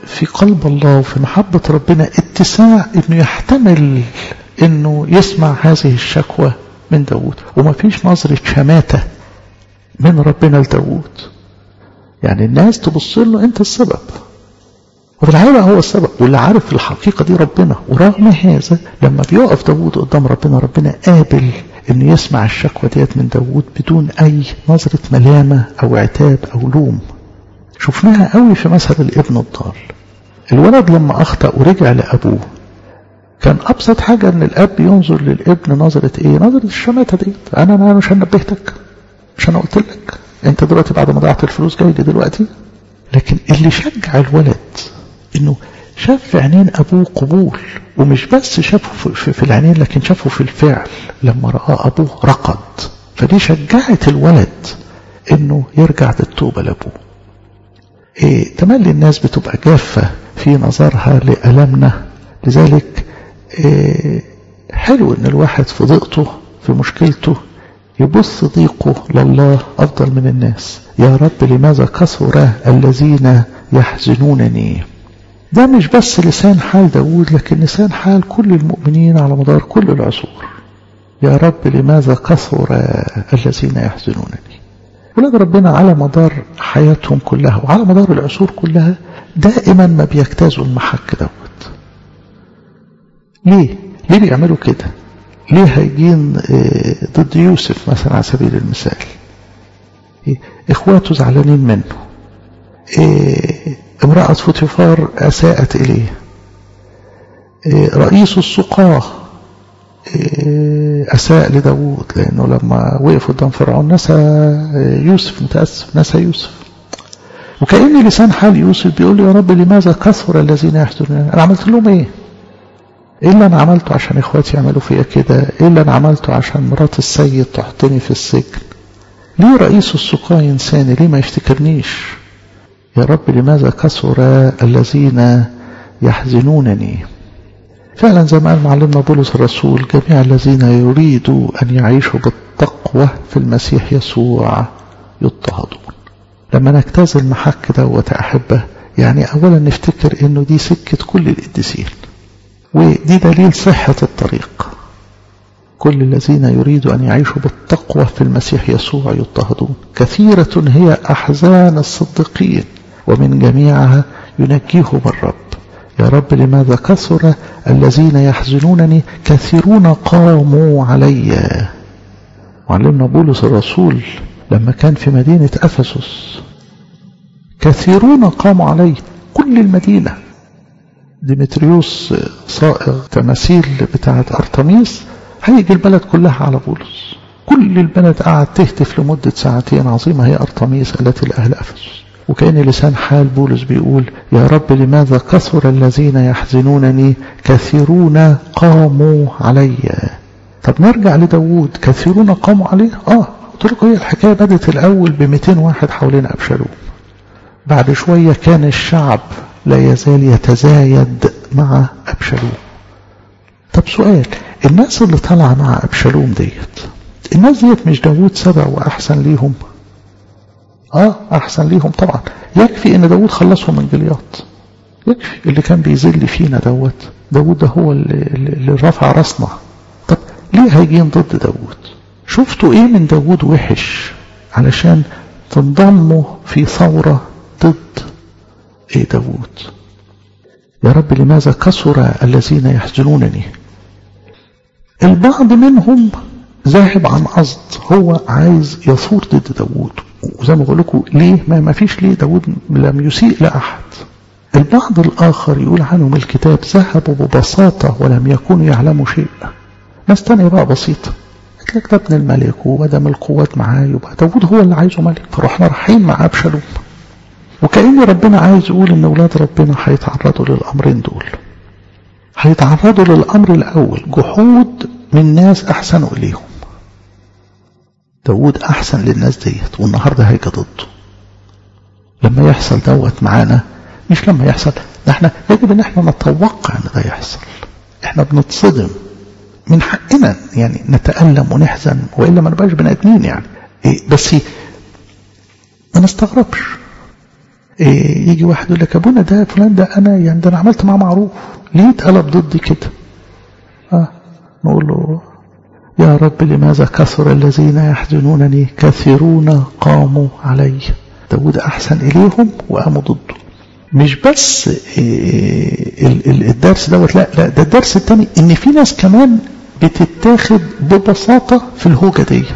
في قلب الله وفي محبة ربنا اتساع انه يحتمل انه يسمع هذه الشكوى من داود، وما فيش نظرة شماتة من ربنا لداود. يعني الناس تبص له انت السبب، وفي الحقيقة هو السبب، واللي عارف الحقيقة دي ربنا. ورغم هذا لما بيقف داود قدام ربنا، ربنا قابل انه يسمع الشكوى ديت من داود بدون اي نظرة ملامة او عتاب او لوم. شفناها قوي في مثل الابن الضال. الولد لما اخطأ ورجع لابوه، كان ابسط حاجة ان الاب ينظر للابن نظرة ايه؟ نظرة الشماتة دي. انا انا مش هنبهتك، مش انا قلت لك انت دلوقتي بعد ما ضيعت الفلوس جاي لي دلوقتي؟ لكن اللي شجع الولد انه شاف في عينين ابوه قبول، ومش بس شافه في, في العينين لكن شافه في الفعل لما رأى ابوه رقد. فدي شجعت الولد انه يرجع بالتوبة لابوه. إيه تملي الناس بتبقى جافة في نظرها لألمنا، لذلك إيه حلو ان الواحد في ضيقته في مشكلته يبص ضيقه لله أفضل من الناس. يا رب لماذا كثر الذين يحزنونني؟ ده مش بس لسان حال داود، لكن لسان حال كل المؤمنين على مدار كل العصور. يا رب لماذا كثر الذين يحزنونني؟ ولاد ربنا على مدار حياتهم كلها وعلى مدار العصور كلها دائما ما بيجتازوا المحك دوت. ليه؟ ليه بيعملوا كده؟ ليه هيجين ضد يوسف مثلا على سبيل المثال؟ اخواته زعلانين منه، امرأة فوتيفار أساءت إليه، رئيس السقاة أساء لداود لأنه لما وقف قدام فرعون نسى يوسف، متأسف نسى يوسف. وكأن لسان حال يوسف بيقول يا رب لماذا كثر الذين يحزنون؟ أنا عملت لهم إيه؟ إيه اللي أنا عملته عشان إخواتي يعملوا فيا كده؟ إيه اللي أنا عملته عشان مرات السيد تحطني في السجن؟ ليه رئيس السقاة ينساني؟ ليه ما يفتكرنيش؟ يا رب لماذا كثر الذين يحزنونني؟ فعلا زي ما قال معلمنا بولس الرسول جميع الذين يريدوا أن يعيشوا بالتقوى في المسيح يسوع يضطهدون. لما نجتاز المحك دوت أحبه، يعني أولا نفتكر إنه دي سكة كل القديسين، ودي دليل صحة الطريق. كل الذين يريدوا أن يعيشوا بالتقوى في المسيح يسوع يضطهدون. كثيرة هي أحزان الصديقين ومن جميعها ينجيهم الرب. يا رب لماذا كثر الذين يحزنونني؟ كثيرون قاموا علي. معلمنا بولس الرسول لما كان في مدينة أفسس، كثيرون قاموا علي، كل المدينة. ديمتريوس صائغ تماثيل بتاعة أرتميس، هيجي البلد كلها على بولس. كل البلد قاعد تهتف لمدة ساعتين عظيمة هي أرتميس التي لأهل أفسس. وكأن لسان حال بولس بيقول يا رب لماذا كثر الذين يحزنونني؟ كثيرون قاموا علي. طب نرجع لداود، كثيرون قاموا عليه. اه قلت لكم هي الحكاية بدت الأول بمئتين واحد حوالين أبشالوم. بعد شوية كان الشعب لا يزال يتزايد مع أبشالوم. طب سؤال، الناس اللي طالعة مع أبشالوم ديت، الناس ديت مش داود سبع وأحسن ليهم؟ اه احسن ليهم طبعا. يكفي ان داود خلصهم من جلياط، يكفي اللي كان بيذل فينا دوت. داود ده هو اللي, اللي رفع راسنا. طب ليه هيجين ضد داود؟ شفتوا ايه من داود وحش علشان تنضموا في ثورة ضد ايه داود؟ يا رب لماذا كثر الذين يحزنونني؟ البعض منهم ذاهب عن قصد، هو عايز يثور ضد داود. وزي ما بقول لكم ليه ما فيش ليه داود لم يسيء لأحد. البعض الآخر يقول عنهم الكتاب ذهبوا ببساطة ولم يكونوا يعلموا شيء. ناس تانية بقى بسيطة، قلت لك ده ابن الملك ومدام القوات معاه يبقى داود هو اللي عايزه ملك، فروحنا رايحين مع أبشالوم. وكأن ربنا عايز يقول ان اولاد ربنا هيتعرضوا للأمرين دول. هيتعرضوا للأمر الأول جحود من ناس أحسنوا إليهم. داود أحسن للناس ديت والنهاردة هيجي ضده. لما يحصل دوت معانا، مش لما يحصل ده، احنا يجب ان احنا نتوقع ان ده يحصل. احنا بنتصدم، من حقنا يعني نتألم ونحزن، وإلا ما نبقاش بني آدمين يعني. إيه بس ما نستغربش. إيه يجي واحد يقول لك ابونا ده فلان ده انا يعني ده انا عملت معاه معروف ليه اتقلب ضدي كده؟ اه نقول له يا رب لماذا كثر الذين يحزنونني كثيرون قاموا علي. داود احسن اليهم وقاموا ضده. مش بس إيه الدرس دوت، لا لا ده الدرس الثاني ان في ناس كمان بتتاخد ببساطه في الهوجه ديت.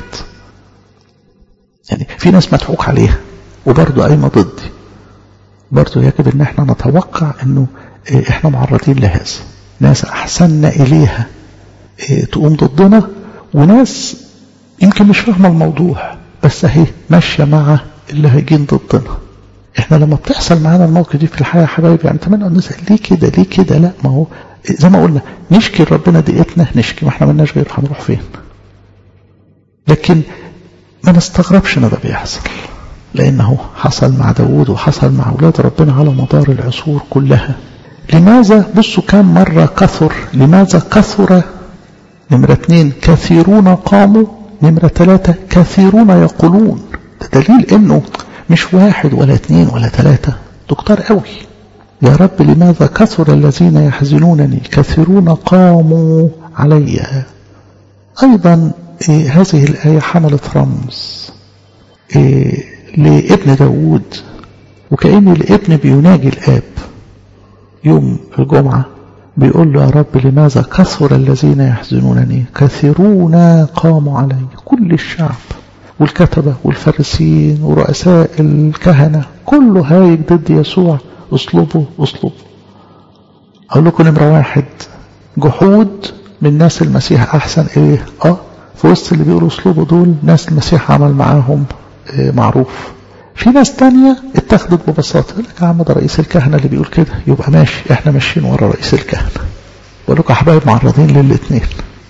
يعني في ناس مضحوك عليها وبرضه قايمه ضدي. برضه يجب ان احنا نتوقع انه احنا معرضين لهذا. ناس احسننا اليها تقوم ضدنا، وناس يمكن مش فاهمه الموضوع بس اهي ماشيه مع اللي هيجين ضدنا. احنا لما بتحصل معانا الموقف دي في الحياه يا حبايبي يعني تمام نسال ليه كده ليه كده؟ لا ما هو زي ما قلنا نشكي ربنا دقيقتنا نشكي، ما احنا مالناش غير هنروح فين. لكن ما نستغربش ان ده بيحصل، لأنه حصل مع داود وحصل مع أولاد ربنا على مدار العصور كلها. لماذا؟ بصوا كم مرة كثر. لماذا كثر؟ نمرة اثنين كثيرون قاموا. نمرة ثلاثة كثيرون يقولون. ده دليل انه مش واحد ولا اثنين ولا ثلاثة، دكتور قوي. يا رب لماذا كثر الذين يحزنونني كثيرون قاموا علي. أيضا إيه هذه الآية حملت رمز إيه لابن داود، وكأن الابن بيناجي الآب يوم الجمعة بيقول له يا رب لماذا كثر الذين يحزنونني كثيرون قاموا علي. كل الشعب والكتبة والفارسيين ورؤساء الكهنة كله هايج ضد يسوع. اصلبوا اصلبوا. اقول لكم نمرة واحد جحود من ناس المسيح احسن ايه؟ اه في وسط اللي بيقولوا اصلبوا دول ناس المسيح عمل معاهم إيه معروف. في ناس تانية اتخذت ببساطة يقول لك يا عم ده رئيس الكهنة اللي بيقول كده يبقى ماشي احنا ماشيين ورا رئيس الكهنة. بقول لكم احبائي معرضين للاثنين.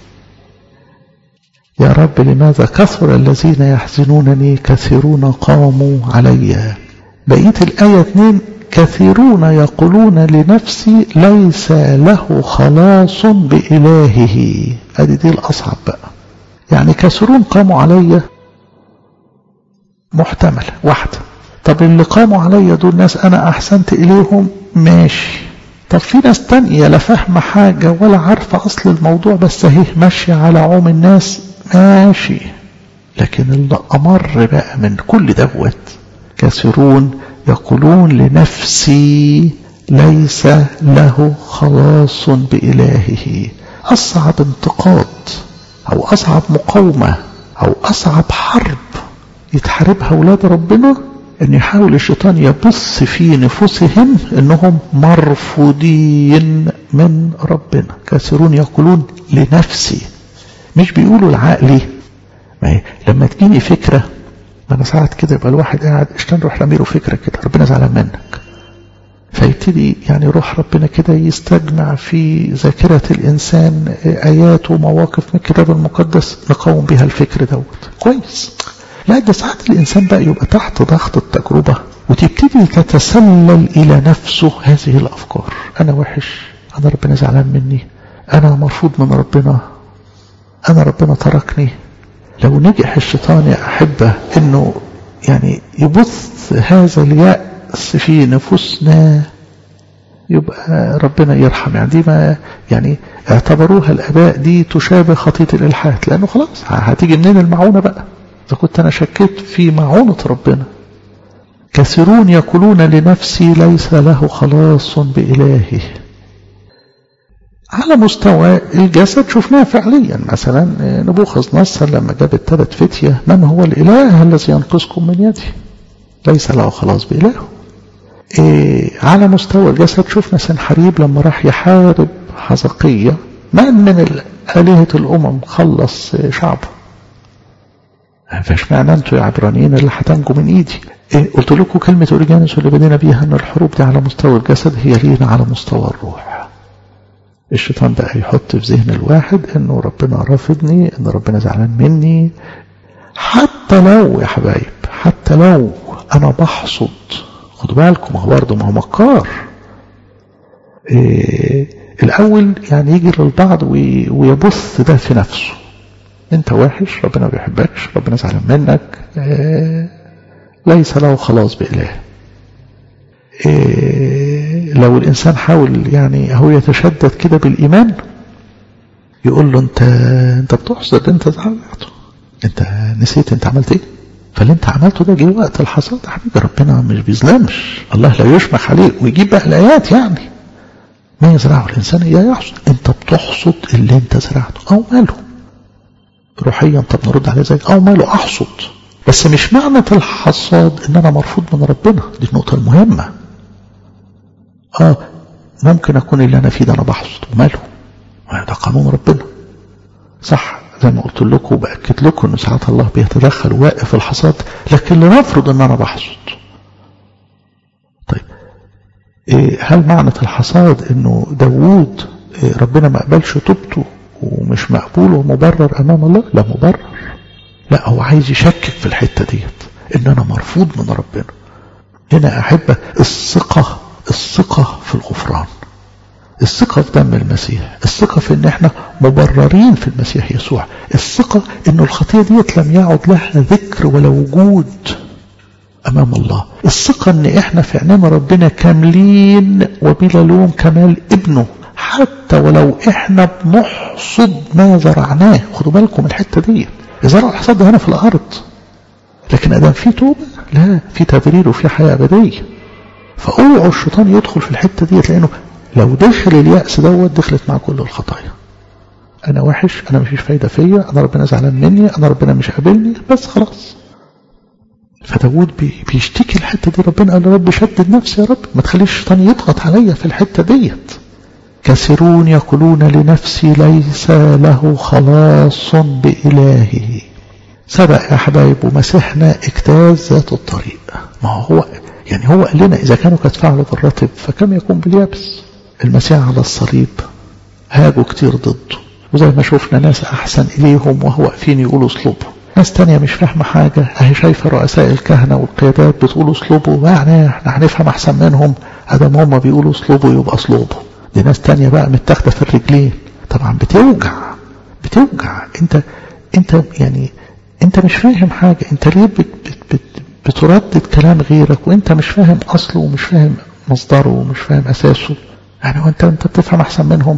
يا رب لماذا كثر الذين يحزنونني كثيرون قاموا علي. بقية الآية اثنين كثيرون يقولون لنفسي ليس له خلاص بإلهه. ادي دي الأصعب بقى. يعني كثيرون قاموا علي محتمل واحدة. طب اللي قاموا علي دول ناس أنا أحسنت إليهم ماشي. طب في ناس تانية لا فاهمة حاجة ولا عارفة أصل الموضوع بس هي ماشية على عوم الناس ماشي. لكن اللي أمر بقى من كل دوت كثيرون يقولون لنفسي ليس له خلاص بإلهه. أصعب انتقاد أو أصعب مقاومة أو أصعب حرب يتحاربها أولاد ربنا أن يحاول الشيطان يبث في نفوسهم أنهم مرفوضين من ربنا. كثيرون يقولون لنفسي، مش بيقولوا العقلي. لما تجيني فكرة أنا ساعات كده يبقى الواحد قاعد اشتن روح لميره فكرة كده ربنا زعلان منك، فيبتدي يعني روح ربنا كده يستجمع في ذاكرة الإنسان آيات ومواقف من الكتاب المقدس نقاوم بها الفكر دوت كويس. لا ده ساعات الإنسان بقى يبقى تحت ضغط التجربة وتبتدي تتسلل إلى نفسه هذه الأفكار. أنا وحش، أنا ربنا زعلان مني، أنا مرفوض من ربنا، أنا ربنا تركني. لو نجح الشيطان يا أحبة إنه يعني يبث هذا اليأس في نفوسنا يبقى ربنا يرحم. يعني دي ما يعني اعتبروها الآباء دي تشابه خطية الإلحاد، لأنه خلاص هتيجي منين المعونة بقى إذا كنت أنا شكيت في معونة ربنا. كثيرون يقولون لنفسي ليس له خلاص بإلهه. على مستوى الجسد شفناه فعليا، مثلا نبوخذ نصر لما جاب الثلاث فتية من هو الإله الذي ينقذكم من يدي ليس له خلاص بإلهه. إيه على مستوى الجسد شفنا سنحريب لما راح يحارب حزقية من من آلهة الأمم خلص شعبه. فاش معنى انتوا يا عبرانيين اللي هتنجوا من ايدي. إيه قلت لكم كلمة أوريجانوس اللي بدينا بيها ان الحروب دي على مستوى الجسد هي لينا على مستوى الروح. الشيطان بقى يحط في ذهن الواحد انه ربنا رافضني، ان ربنا زعلان مني. حتى لو يا حبايب حتى لو انا بحصد، خدوا بالكم هو برضه ما هو مكار. إيه الاول يعني يجي للبعض ويبث ده في نفسه، انت وحش، ربنا ما بيحبكش، ربنا زعلان منك، إيه ليس له خلاص بإله. إيه لو الإنسان حاول يعني هو يتشدد كده بالإيمان يقول له انت انت بتحصد، انت زعلته، انت نسيت انت عملت ايه؟ فاللي انت عملته ده جه وقت الحصاد يا حبيبي. ربنا مش بيظلمش، الله لا يشمخ عليه. ويجيب بقى الآيات يعني ما يزرعه الإنسان إياه يحصد. انت بتحصد اللي انت زرعته او ماله روحيا. طب نرد عليه زي او ماله احصد، بس مش معنى الحصاد ان انا مرفوض من ربنا. دي النقطة المهمة. اه ممكن اكون اللي انا فيه ده انا بحصد وماله، ده قانون ربنا صح. زي ما قلت لكم وبأكد لكم ان ساعات الله بيتدخل وواقف الحصاد، لكن لنفرض ان انا بحصد. طيب إيه هل معنى الحصاد انه داوود إيه ربنا ما قبلش توبته ومش مقبول ومبرر امام الله؟ لا مبرر. لا هو عايز يشكك في الحتة ديت ان انا مرفوض من ربنا. هنا احب الثقة، الثقة في الغفران، الثقة في دم المسيح، الثقة في ان احنا مبررين في المسيح يسوع، الثقة ان الخطية ديت لم يعد لها ذكر ولا وجود امام الله، الثقة ان احنا في عينين ربنا كاملين وبلا لوم كمال ابنه، حتى ولو احنا بنحصد ما زرعناه. خدوا بالكم الحتة ديت، زرع الحصاد ده هنا في الارض، لكن ادام في توبة لا في تبرير وفي حياة ابدية. فاوعوا الشيطان يدخل في الحتة ديت، لانه لو دخل اليأس دوت دخلت مع كل الخطايا. انا وحش، انا مفيش فايدة فيا، انا ربنا زعلان مني، انا ربنا مش قابلني، بس خلاص. فداود بي بيشتكي الحتة دي. ربنا قال له رب شدد نفسي يا رب، ما تخليش الشيطان يضغط عليا في الحتة ديت. كثيرون يقولون لنفسي ليس له خلاص بإلهه. سبق يا حبايب ومسيحنا اجتاز ذات الطريق. ما هو يعني هو قال لنا إذا كانوا قد فعلوا بالرطب فكم يكون باليابس. المسيح على الصليب هاجوا كتير ضده، وزي ما شفنا ناس أحسن إليهم وهو واقفين يقولوا اصلبوا، ناس تانية مش فاهمة حاجة اهي شايفة رؤساء الكهنة والقيادات بتقولوا اصلبوا، يعني احنا هنفهم أحسن منهم، ادام هم بيقولوا اصلبوا يبقى اصلبوا. دي ناس تانية بقى متاخدة في الرجلين. طبعا بتوجع بتوجع. انت انت يعني انت مش فاهم حاجة، انت ليه بت بت بت بتردد كلام غيرك وانت مش فاهم اصله ومش فاهم مصدره ومش فاهم اساسه؟ يعني وانت انت بتفهم احسن منهم.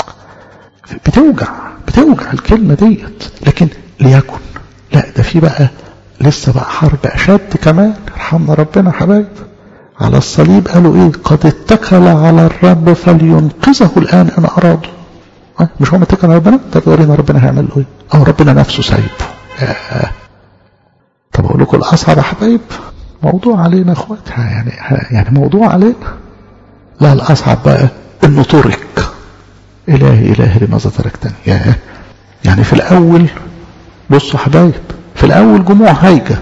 بتوجع بتوجع الكلمة ديت. لكن ليكن لا، ده في بقى لسه بقى حرب اشد كمان. ارحمنا ربنا حبايب. على الصليب قالوا ايه؟ قد اتكل على الرب فلينقذه الان ان ارادوا. أه؟ مش هو متكل على ربنا؟ طب ورينا ربنا هيعمل له ايه؟ اه ربنا نفسه سايبه. آه. طب اقول لكم الاصعب يا حبايب، موضوع علينا اخواتها يعني يعني موضوع علينا. لا الاصعب بقى انه ترك. الهي الهي لماذا تركتني؟ ياه. يعني في الاول بصوا حبايب، في الاول جموع هايجه.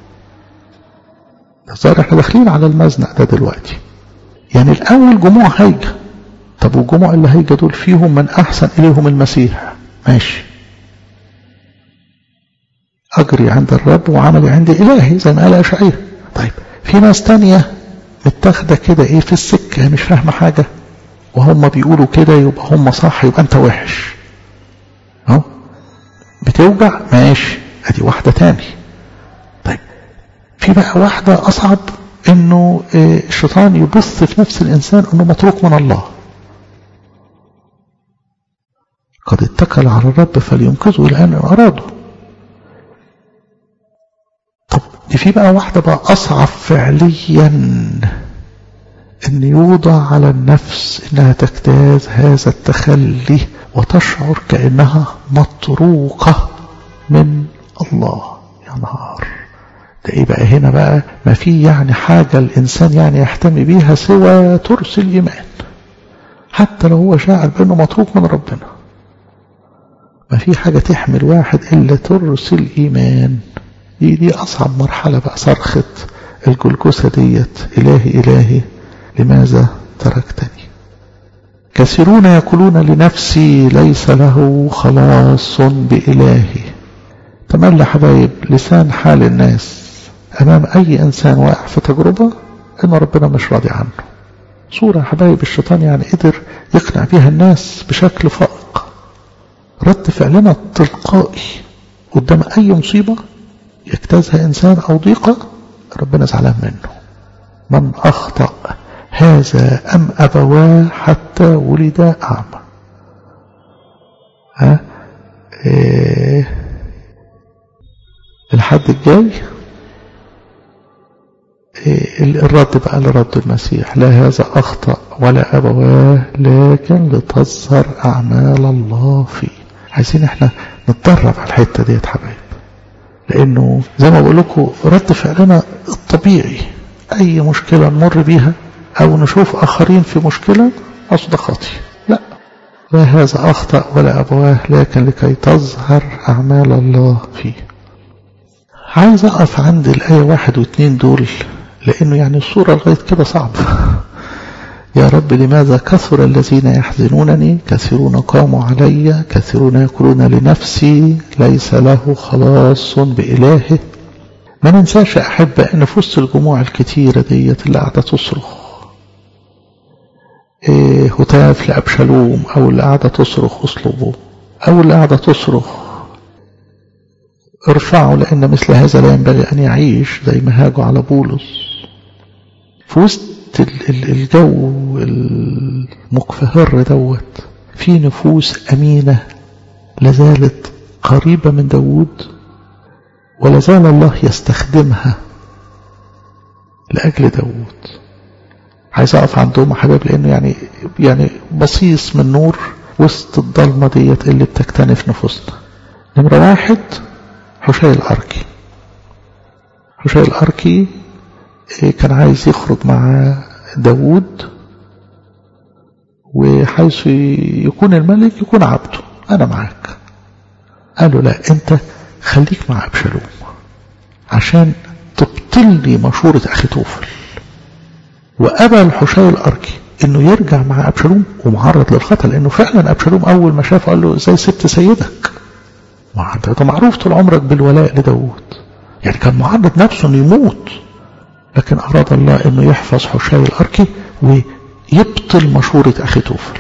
الظاهر احنا داخلين على المزنق ده دلوقتي. يعني الاول جموع هايجه. طب والجموع اللي هايجه دول فيهم من احسن اليهم المسيح، ماشي، اجري عند الرب وعملي عند الهي زي ما قال اشعياء. طيب في ناس تانية متاخده كده ايه في السكه مش فاهمه حاجه، وهم بيقولوا كده يبقى هم صح يبقى انت وحش. اهو بتوجع، ماشي، ادي واحده تاني. طيب في بقى واحده اصعب، انه الشيطان يبث في نفس الانسان انه متروك من الله. قد اتكل على الرب فلينقذه الان ان ارادوا. طب دي في بقى واحده بقى اصعب فعليا، ان يوضع على النفس انها تجتاز هذا التخلي وتشعر كأنها مطروقة من الله. يا نهار، ده ايه بقى هنا بقى؟ ما في يعني حاجة الانسان يعني يحتمي بيها سوى ترس الايمان، حتى لو هو شاعر بانه مطروق من ربنا. ما في حاجة تحمل واحد الا ترس الايمان. دي دي اصعب مرحلة بقى، صرخة الجلجسة ديت، الهي الهي لماذا تركتني؟ كثيرون يقولون لنفسي ليس له خلاص بإلهي. تملي حبايب لسان حال الناس أمام أي إنسان واقع في تجربة إن ربنا مش راضي عنه. صورة حبايب الشيطان يعني قدر يقنع بها الناس بشكل فائق. رد فعلنا التلقائي قدام أي مصيبة يجتازها إنسان أو ضيقة، ربنا زعلان منه. من أخطأ هذا أم أبواه حتى ولد أعمى. ها إيه الحد الجاي إيه الرد بقى لرد المسيح: لا هذا أخطأ ولا أبواه لكن لتظهر أعمال الله فيه. عايزين احنا نتدرب على الحتة دي يا حبايب، لأنه زي ما بقول لكم رد فعلنا الطبيعي أي مشكلة نمر بيها أو نشوف آخرين في مشكلة أصل خاطئ. لا، لا هذا أخطأ ولا أبواه لكن لكي تظهر أعمال الله فيه. عايز أقف عند الآية واحد واثنين دول، لأنه يعني الصورة لغاية كده صعبة. يا رب لماذا كثر الذين يحزنونني، كثيرون قاموا علي، كثيرون يقولون لنفسي ليس له خلاص بإلهه. ما ننساش أحبة أن في وسط الجموع الكتيرة ديت اللي قاعدة تصرخ إيه هتاف لأبشالوم، أو اللي قاعدة تصرخ أصلبه، أو اللي قاعدة تصرخ ارفعوا لأن مثل هذا لا ينبغي أن يعيش، زي ما هاجوا على بولس. في وسط الجو المكفهر دوت في نفوس أمينة لازالت قريبة من داود، ولازال الله يستخدمها لأجل داود. عايز أقف عندهم حباب، لأنه يعني يعني بصيص من نور وسط الضلمة ديت اللي بتكتنف نفوسنا. نمرة واحد حشاي الأركي. حشاي الأركي كان عايز يخرج مع داود، وحيث يكون الملك يكون عبده، أنا معاك. قالوا لا، أنت خليك مع أبشالوم عشان تبطل لي مشورة أخيتوفل. وأبى الحشاي الأركي إنه يرجع مع أبشالوم ومعرض للخطأ، لأنه فعلا أبشالوم أول ما شافه قال له زي سبت سيدك، ما أنت معروف طول عمرك بالولاء لداود، يعني كان معرض نفسه إنه يموت. لكن أراد الله إنه يحفظ حشاي الأركي ويبطل مشورة أخيتوفل.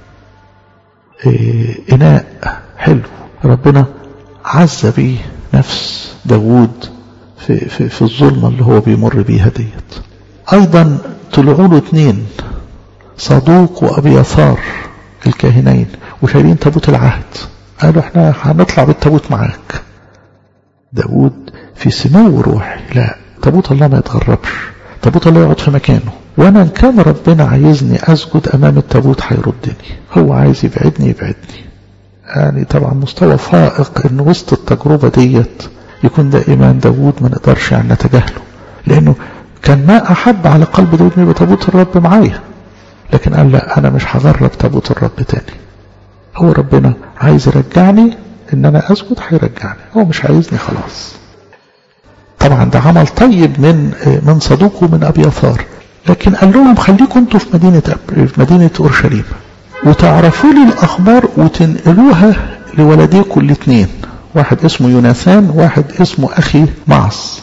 إيه إناء حلو ربنا عز بيه نفس داود في, في, في الظلمة اللي هو بيمر بيها ديت. أيضا طلعوا له اثنين، صدوق وأبياثار الكاهنين، وشايلين تابوت العهد. قالوا احنا هنطلع بالتابوت معاك. داود في سمو روحي، لا، تابوت الله ما يتغربش، تابوت الله يقعد في مكانه، وانا ان كان ربنا عايزني اسجد امام التابوت هيردني، هو عايز يبعدني يبعدني. يعني طبعا مستوى فائق ان وسط التجربة ديت يكون ده ايمان داود ما نقدرش يعني نتجاهله، لانه كان ما احب على قلب داود يبقى تابوت الرب معايا، لكن قال لا، انا مش هغرب تابوت الرب تاني. هو ربنا عايز يرجعني ان انا اسجد هيرجعني، هو مش عايزني خلاص. طبعا ده عمل طيب من من صدوق ومن ابياثار، لكن قال لهم خليكم انتوا في مدينه في مدينه اورشليم وتعرفوا لي الاخبار وتنقلوها لولديكم الاثنين، واحد اسمه يوناثان واحد اسمه اخي معص.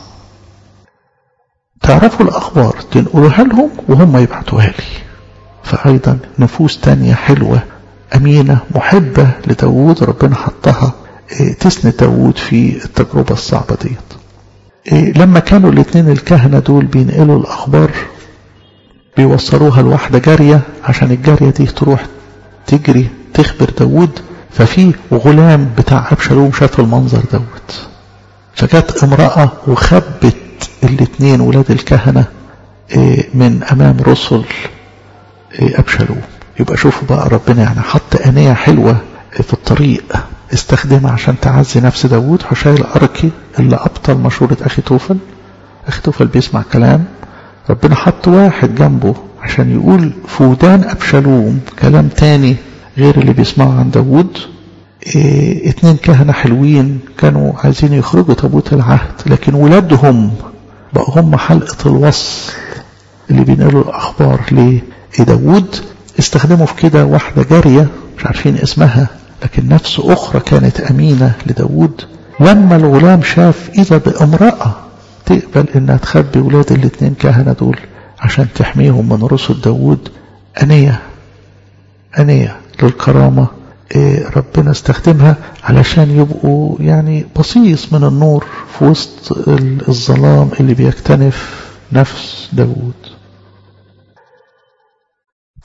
تعرفوا الاخبار تنقلوها لهم وهم يبعتوها لي. فايضا نفوس تانية حلوه امينه محبه لداود ربنا حطها تسند داود في التجربه الصعبه ديت. لما كانوا الاثنين الكهنة دول بينقلوا الأخبار بيوصلوها لواحدة جارية عشان الجارية دي تروح تجري تخبر داود. ففي غلام بتاع أبشالوم شاف المنظر دوت، فجت امرأة وخبت الاثنين ولاد الكهنة من أمام رسل أبشالوم. يبقى شوفوا بقى ربنا يعني حط أنية حلوة في الطريق استخدمها عشان تعزي نفس داود. حشاي الأركي اللي أبطل مشورة أخيتوفل، أخيتوفل بيسمع كلام ربنا، حط واحد جنبه عشان يقول في ودان أبشالوم كلام تاني غير اللي بيسمعه عن داود. إيه اتنين كهنة حلوين كانوا عايزين يخرجوا تابوت العهد، لكن ولادهم بقوا هم حلقة الوصل اللي بينقلوا الأخبار لداود. استخدموا في كده واحدة جارية مش عارفين اسمها، لكن نفس أخرى كانت أمينة لداود. لما الغلام شاف إذا بامرأة تقبل إنها تخبي ولاد الاثنين كهنة دول عشان تحميهم من رسل داود، أنية أنية للكرامة إيه ربنا استخدمها علشان يبقوا يعني بصيص من النور في وسط الظلام اللي بيكتنف نفس داود.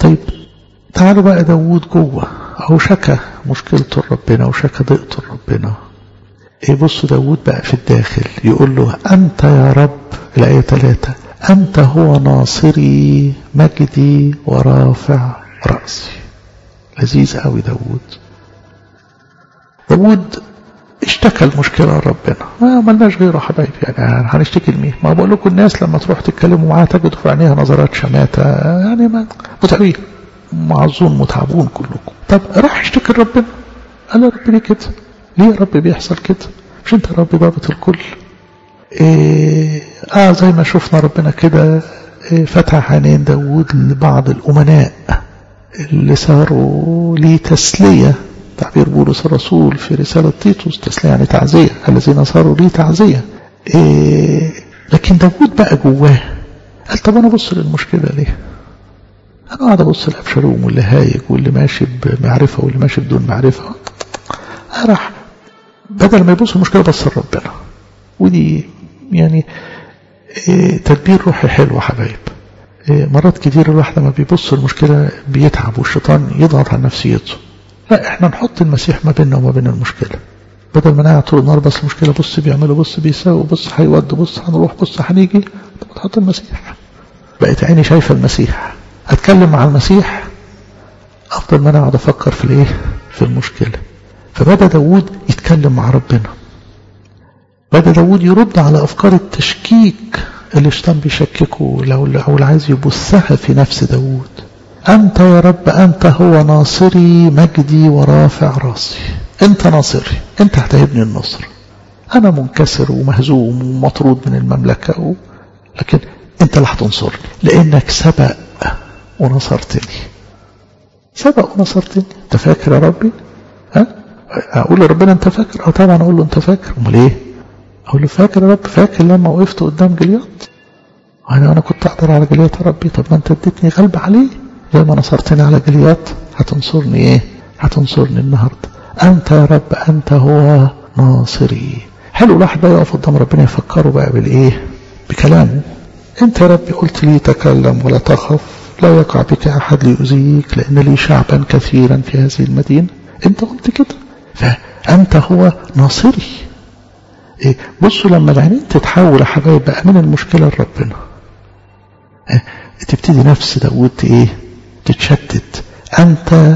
طيب تعالوا بقى داود جوه أو شكى مشكلته لربنا وشكى ضيقته لربنا. إيه بصوا داود بقى في الداخل يقول له أنت يا رب، الآية ثلاثة، أنت هو ناصري مجدي ورافع رأسي. لذيذ قوي داود. داود اشتكى المشكلة لربنا، ما ملناش غيره حبايبي، يعني هنشتكي لمين؟ ما بقول لكم الناس لما تروح تتكلموا معاها تجدوا في عينيها نظرات شماتة، يعني ما متعبين معظون متعبون كلكم. طب راح اشتكي لربنا، قال يا رب ليه كده؟ ليه يا رب بيحصل كده؟ مش انت يا رب ضابط الكل؟ إيه اه زي ما شفنا ربنا كده إيه فتح عينين داود لبعض الأمناء اللي صاروا ليه تسلية، تعبير بولس الرسول في رسالة تيتوس، تسلية يعني تعزية، الذين صاروا ليه تعزية. إيه لكن داود بقى جواه قال طب انا ابص للمشكلة ليه؟ انا قاعد ابص لأبشالوم واللي هايج واللي ماشي بمعرفة واللي ماشي بدون معرفة. راح بدل ما يبص المشكلة بص لربنا. ودي يعني إيه تدبير روحي حلو حبايب. إيه مرات كتير الواحد لما بيبص المشكلة بيتعب والشيطان يضغط على نفسيته. لا احنا نحط المسيح ما بيننا وما بين المشكلة، بدل ما نقعد طول النهار بس المشكلة بص بيعملوا بص بيساوي بص هيودوا بص هنروح بص هنيجي. طب تحط المسيح، بقيت عيني شايفة المسيح، اتكلم مع المسيح افضل ما انا اقعد افكر في الايه في المشكلة. فبدأ داود يتكلم مع ربنا، بدأ داود يرد على افكار التشكيك اللي الشيطان بيشككه لو اللي عايز يبثها في نفس داود. أنت يا رب أنت هو ناصري مجدي ورافع راسي. أنت ناصري، أنت هتهبني النصر. أنا منكسر ومهزوم ومطرود من المملكة و... لكن أنت اللي هتنصرني لأنك سبق ونصرتني. سبق ونصرتني. أنت فاكر يا ربي؟ ها؟ أقول لربنا أنت فاكر؟ أو طبعا أقول له أنت فاكر. أمال إيه؟ أقول له فاكر يا رب، فاكر لما وقفت قدام جليات أنا أنا كنت أقدر على جليات يا ربي. طب ما أنت اديتني غلبة عليه زي ما نصرتني على جليات، هتنصرني ايه؟ هتنصرني النهارده. انت يا رب انت هو ناصري. حلو الواحد بقى يقف قدام ربنا يفكره بقى بالايه؟ بكلامه. انت يا رب قلت لي تكلم ولا تخف، لا يقع بك احد ليؤذيك لان لي شعبا كثيرا في هذه المدينه. انت قلت كده، فانت هو ناصري. إيه؟ بصوا لما العينين تتحول يا حبايب بقى من المشكله لربنا، إيه؟ تبتدي نفس داود ايه؟ تتشتت. أنت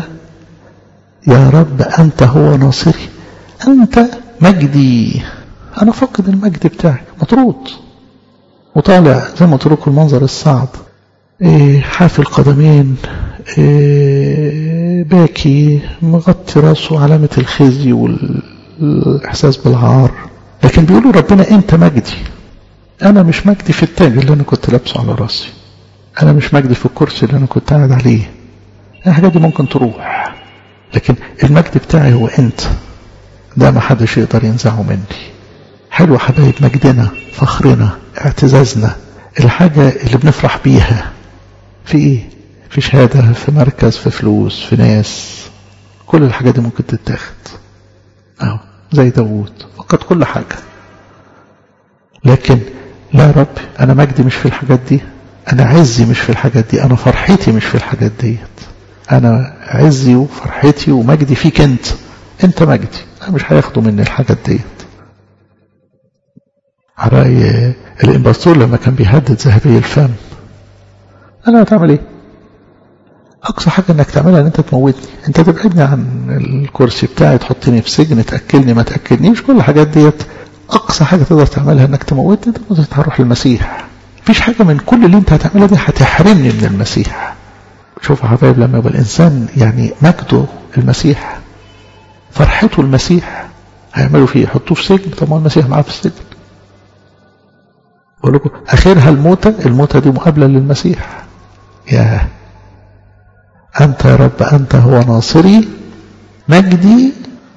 يا رب أنت هو ناصري، أنت مجدي. أنا فقد المجد بتاعي، مطرود وطالع زي ما تركوا المنظر الصعب، إيه حافي القدمين، إيه باكي مغطي راسه، علامة الخزي والإحساس بالعار. لكن بيقولوا ربنا أنت مجدي. أنا مش مجدي في التاج اللي أنا كنت لابسه على راسي، أنا مش مجدي في الكرسي اللي أنا كنت قاعد عليه. الحاجات دي ممكن تروح، لكن المجد بتاعي هو أنت، ده ما حدش يقدر ينزعه مني. حلو حبايب مجدنا، فخرنا، اعتزازنا، الحاجة اللي بنفرح بيها في إيه؟ في شهادة، في مركز، في فلوس، في ناس. كل الحاجات دي ممكن تتاخد أهو زي داود فقد كل حاجة. لكن لا رب، أنا مجدي مش في الحاجات دي، أنا عزي مش في الحاجات دي، أنا فرحتي مش في الحاجات ديت. أنا عزي وفرحتي ومجدي فيك أنت، أنت مجدي، أنا مش هياخدوا مني الحاجات ديت. على رأي الإمبراطور لما كان بيهدد ذهبي الفم، أنا هتعمل إيه؟ أقصى حاجة إنك تعملها إن أنت تموتني، أنت تبعدني عن الكرسي بتاعي، تحطني في سجن، تأكلني ما تأكلنيش، كل الحاجات ديت أقصى حاجة تقدر تعملها إنك تموتني. أنت هتروح للمسيح. مفيش حاجة من كل اللي أنت هتعملها دي هتحرمني من المسيح. شوف يا حبايب لما يبقى الإنسان يعني مجده المسيح، فرحته المسيح، هيعملوا فيه يحطوه في سجن. طب ما المسيح معاه في السجن. بقول لكم آخرها الموتة، الموتة دي مقابلة للمسيح. يا أنت يا رب أنت هو ناصري مجدي.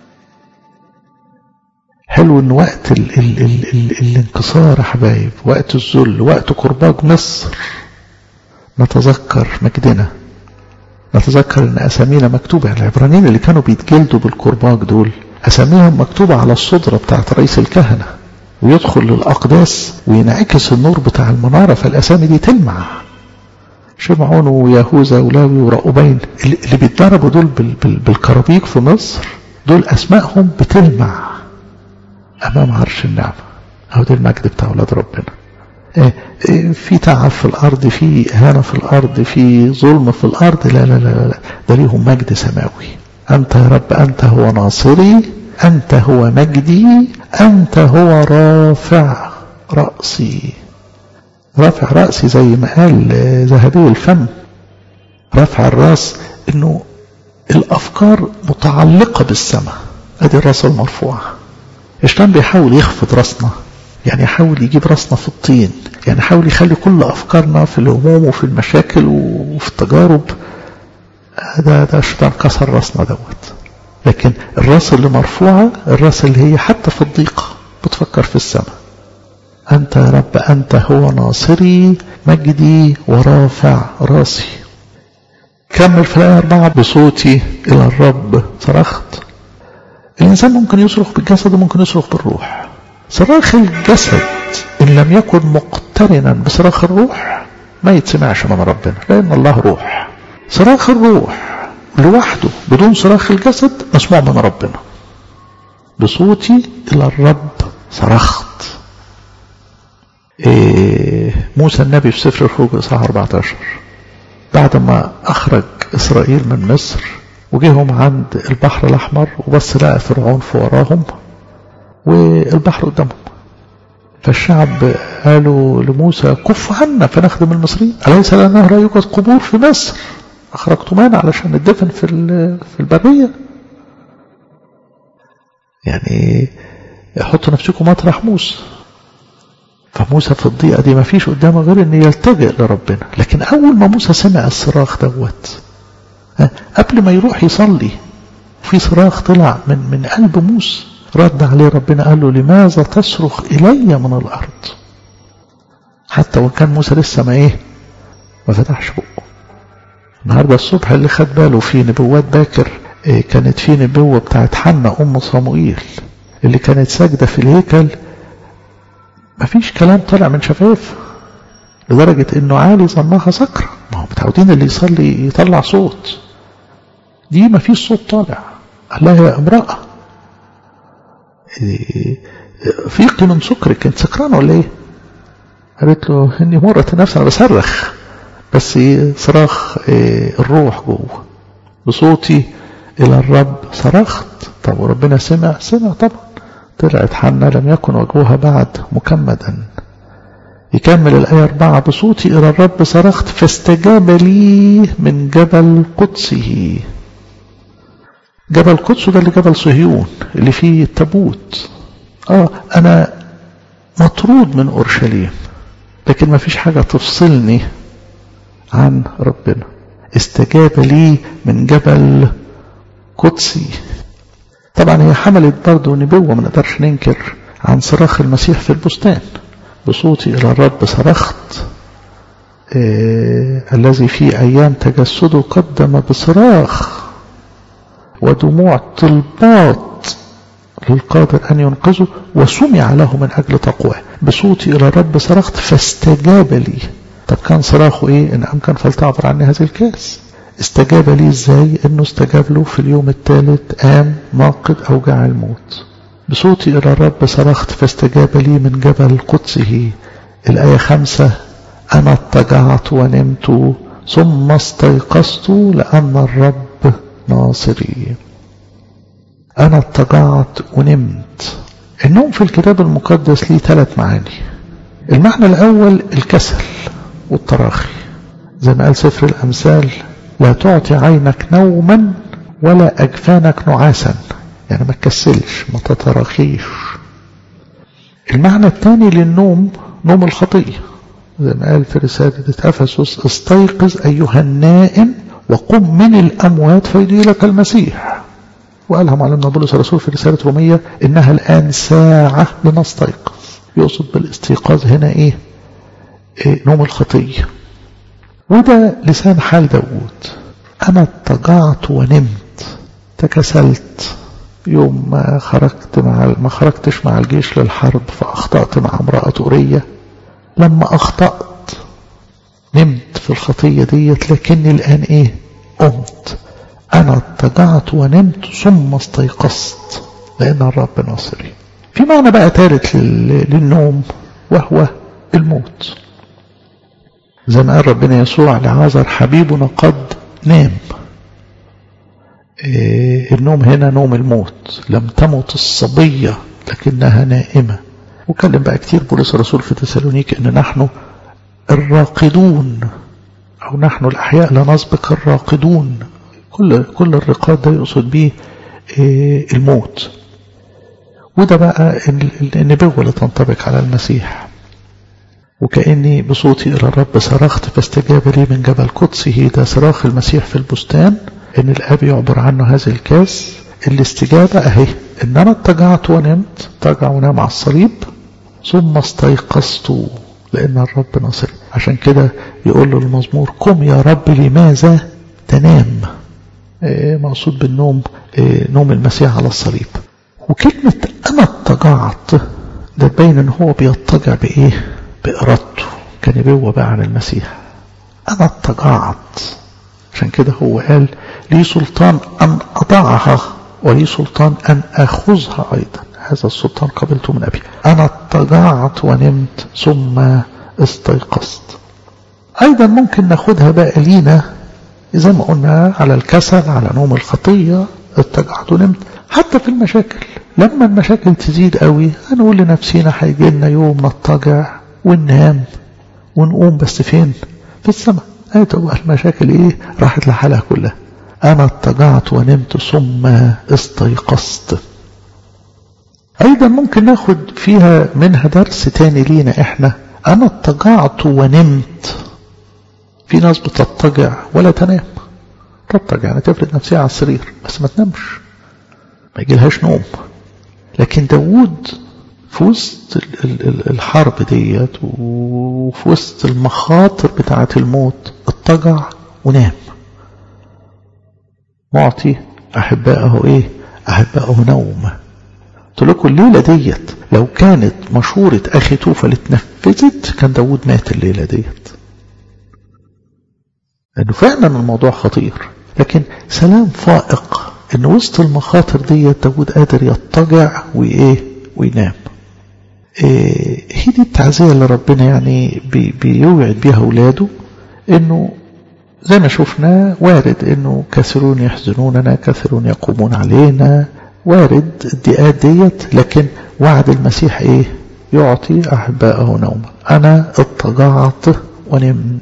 حلو إن وقت ال ال ال ال الانكسار يا حبايب، وقت الذل، وقت قرباج مصر، نتذكر مجدنا، نتذكر إن أسامينا مكتوبة. العبرانيين اللي كانوا بيتجلدوا بالقرباج دول أساميهم مكتوبة على الصدرة بتاعت رئيس الكهنة، ويدخل للأقداس وينعكس النور بتاع المنارة، فالأسامي دي تلمع. شمعون ويهوذا ولاوي ورأوبين اللي بيتضربوا دول بالكرابيك في مصر، دول أسمائهم بتلمع أمام عرش النعمة. أو ده المجد بتاع أولاد ربنا. في تعب في الأرض، في إهانة في الأرض، في ظلم في الأرض، لا لا لا لا، ده ليهم مجد سماوي. أنت يا رب أنت هو ناصري، أنت هو مجدي، أنت هو رافع رأسي. رافع رأسي زي ما قال ذهبي الفم، رافع الرأس إنه الأفكار متعلقة بالسماء. أدي الرأس المرفوعة. الشيطان بيحاول يخفض رأسنا، يعني يحاول يجيب رأسنا في الطين، يعني يحاول يخلي كل أفكارنا في الهموم وفي المشاكل وفي التجارب. ده ده الشيطان كسر رأسنا دوت. لكن الرأس اللي مرفوعة، الرأس اللي هي حتى في الضيقة بتفكر في السماء. أنت يا رب أنت هو ناصري، مجدي ورافع راسي. كمل في الآية أربعة: بصوتي إلى الرب صرخت. الإنسان ممكن يصرخ بالجسد وممكن يصرخ بالروح. صراخ الجسد إن لم يكن مقترنا بصراخ الروح ما يتسمعش من ربنا، لأن الله روح. صراخ الروح لوحده بدون صراخ الجسد مسموع من ربنا. بصوتي إلى الرب صرخت. إيه موسى النبي في سفر الخروج إصحاح أربعة عشر بعد ما أخرج إسرائيل من مصر وجيهم عند البحر الأحمر وبس لقى فرعون في وراهم والبحر قدامهم، فالشعب قالوا لموسى: كف عنا فنخدم المصريين، أليس لنا لا يوجد قبور في مصر؟ أخرجتمانا علشان ندفن في في البرية. يعني حطوا نفسكم مطرح موسى. فموسى في الضيقة دي ما فيش قدامه غير ان يلتجئ لربنا. لكن اول ما موسى سمع الصراخ دوت قبل ما يروح يصلي في صراخ طلع من من قلب موسى، رد عليه ربنا قال له: لماذا تصرخ الي من الارض؟ حتى وان كان موسى لسه ما ايه ما فتحش بقه. النهارده الصبح اللي خد باله في نبوات باكر إيه كانت في نبوة بتاعت حنة ام صموئيل اللي كانت ساجدة في الهيكل، ما فيش كلام طلع من شفايف، لدرجة انه عالي ظنها سكرة. ما هو متعودين اللي يصلي يطلع صوت، دي ما فيش صوت طالع. قال لها: يا امرأة فيقي من سكرك، انت سكران ولا ايه؟ قالت له: اني مرة نفسي انا بصرخ، بس صراخ الروح جوه. بصوتي الى الرب صرخت. طب وربنا سمع؟ سمع طبعا. طلعت حنة لم يكن وجهها بعد مكمدا. يكمل الآية أربعة: بصوتي إلى الرب صرخت فاستجاب لي من جبل قدسه. جبل قدس ده اللي جبل صهيون اللي فيه التابوت. آه أنا مطرود من أورشليم، لكن ما فيش حاجة تفصلني عن ربنا. استجاب لي من جبل قدسي. طبعا هي حملت برضه نبوة ما نقدرش ننكر عن صراخ المسيح في البستان: بصوتي إلى الرب صرخت. إيه الذي في أيام تجسده قدم بصراخ ودموع طلبات للقادر أن ينقذه وسمع له من أجل تقواه. بصوتي إلى الرب صرخت فاستجاب لي. طب كان صراخه إيه؟ إن أمكن فلتعبر عني هذه الكاس. استجاب لي ازاي؟ انه استجاب له في اليوم الثالث قام ناقد اوجاع الموت. بصوتي الى الرب صرخت فاستجاب لي من جبل قدسه. الآية خمسة: انا اضطجعت ونمت ثم استيقظت لان الرب ناصري. انا اضطجعت ونمت. النوم في الكتاب المقدس ليه ثلاث معاني. المعنى الاول الكسل والتراخي، زي ما قال سفر الامثال: لا تعطي عينك نوما ولا أجفانك نعاسا، يعني ما تكسلش ما تتراخيش. المعنى الثاني للنوم نوم الخطية، زي ما قال في رسالة أفسس: استيقظ أيها النائم وقم من الأموات فيضيء لك المسيح. وقالها معلمنا بولس الرسول في رسالة رومية: إنها الآن ساعة لنستيقظ. يقصد بالاستيقاظ هنا إيه؟ إيه؟ نوم الخطية. وده لسان حال داود: أنا اضطجعت ونمت. تكسلت يوم ما خرجت مع ما خرجتش مع الجيش للحرب فأخطأت مع امرأة أورية. لما أخطأت نمت في الخطية ديت، لكني الآن إيه قمت، أنا اضطجعت ونمت ثم استيقظت لأن الرب ناصري. في معنى بقى ثالث للنوم وهو الموت. زي ما قال ربنا يسوع لعازر حبيبنا قد نام. إيه النوم هنا نوم الموت، لم تمت الصبية لكنها نائمة. وكلم بقى كتير بولس الرسول في تسالونيك ان نحن الراقدون او نحن الاحياء لا نسبق الراقدون. كل كل الرقاد ده يقصد به إيه الموت. وده بقى النبوة اللي تنطبق على المسيح. وكأني بصوتي إلى الرب صرخت فاستجاب لي من جبل قدسه. ده صراخ المسيح في البستان إن الآب يعبر عنه هذه الكاس. الاستجابة أهي إن أنا اتجعت ونمت، اتجع ونام على الصليب ثم استيقظت لأن الرب ناصري. عشان كده يقول له المزمور قم يا رب لماذا تنام. إيه مقصود بالنوم إيه نوم المسيح على الصليب. وكلمة أنا اتجعت ده تبين إن هو بيضطجع بإيه بإرادته، كنبوة بقى عن المسيح. أنا اتجعت، عشان كده هو قال لي سلطان أن أضعها ولي سلطان أن أخذها أيضا، هذا السلطان قبلته من أبي. أنا اتجعت ونمت ثم استيقظت. أيضا ممكن ناخدها بقى لينا زي ما قلنا على الكسل، على نوم الخطية، اتجعت ونمت. حتى في المشاكل لما المشاكل تزيد قوي هنقول لنفسينا هيجي لنا يوم نضطجع وننام ونقوم، بس فين؟ في السماء. هتبقى المشاكل ايه راحت لحالها كلها. انا اتجعت ونمت ثم استيقظت. ايضا ممكن ناخد فيها منها درس تاني لينا احنا. انا اتجعت ونمت. في ناس بتضطجع ولا تنام. تضطجع يعني تفرد نفسها على السرير بس ما تنامش، ما يجيلهاش نوم. لكن داود في وسط الحرب ديت وفي وسط المخاطر بتاعة الموت اضطجع ونام، معطي أحبائه إيه أحبائه نوم. قلت لكم الليلة ديت لو كانت مشورة أخي توفل اتنفذت كان داود مات الليلة ديت، لأنه فعلا الموضوع خطير. لكن سلام فائق إن وسط المخاطر ديت داود قادر يضطجع وإيه وينام. إيه هي دي التعزية اللي ربنا يعني بي بيوعد بيها أولاده، إنه زي ما شفنا وارد إنه كثيرون يحزنوننا، كثيرون يقومون علينا، وارد الضيقات ديت، لكن وعد المسيح إيه يعطي أحبائه نوما. أنا اضطجعت ونمت.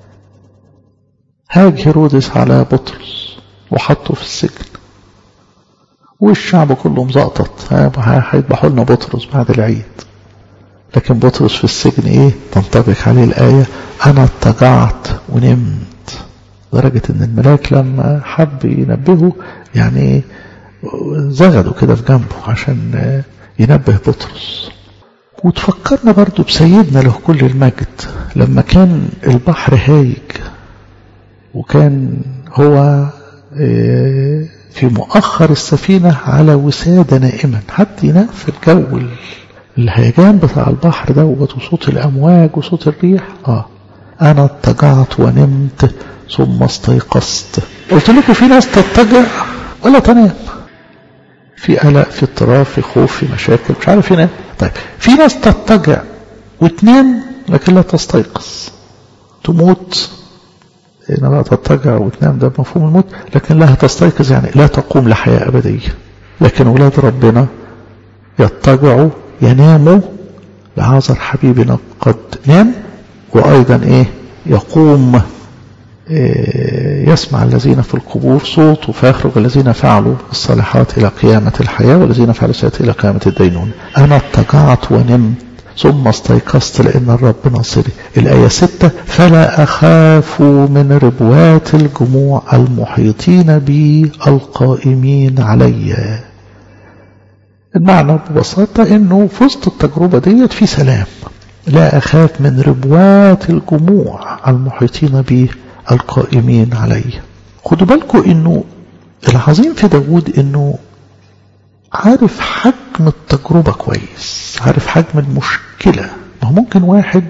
هاج هيرودس على بطرس وحطه في السجن والشعب كله مزقطط، هيذبحوا لنا بطرس بعد العيد. لكن بطرس في السجن ايه تنطبق عليه الآية أنا اضطجعت ونمت، لدرجة ان الملاك لما حب ينبهه يعني زغدوا كده في جنبه عشان ينبه بطرس. وتفكرنا برضو بسيدنا له كل المجد لما كان البحر هايج وكان هو في مؤخر السفينة على وسادة نائما، حد ينام في الجو الهيجان بتاع البحر دوت وصوت الأمواج وصوت الريح. آه أنا اضطجعت ونمت ثم استيقظت. قلت لكم في ناس تضطجع ولا تنام، في قلق، في اضطراب، في خوف، في مشاكل، مش عارف ينام. طيب في ناس تضطجع وتنام لكن لا تستيقظ، تموت. هنا بقى تضطجع وتنام ده مفهوم الموت، لكن لا تستيقظ يعني لا تقوم لحياة أبدية. لكن أولاد ربنا يضطجعوا يناموا، لعازر حبيبنا قد نام، وأيضا إيه يقوم، إيه يسمع الذين في القبور صوت فيخرج الذين فعلوا الصالحات إلى قيامة الحياة والذين فعلوا السيئات إلى قيامة الدينون. أنا اضطجعت ونمت ثم استيقظت لأن الرب ناصري. الآية ستة فلا أخاف من ربوات الجموع المحيطين بي القائمين علي. المعنى ببساطة إنه في وسط التجربة ديت في سلام، لا أخاف من ربوات الجموع المحيطين بي القائمين علي. خدوا بالكم إنه العظيم في داود إنه عارف حجم التجربة كويس، عارف حجم المشكلة. ما هو ممكن واحد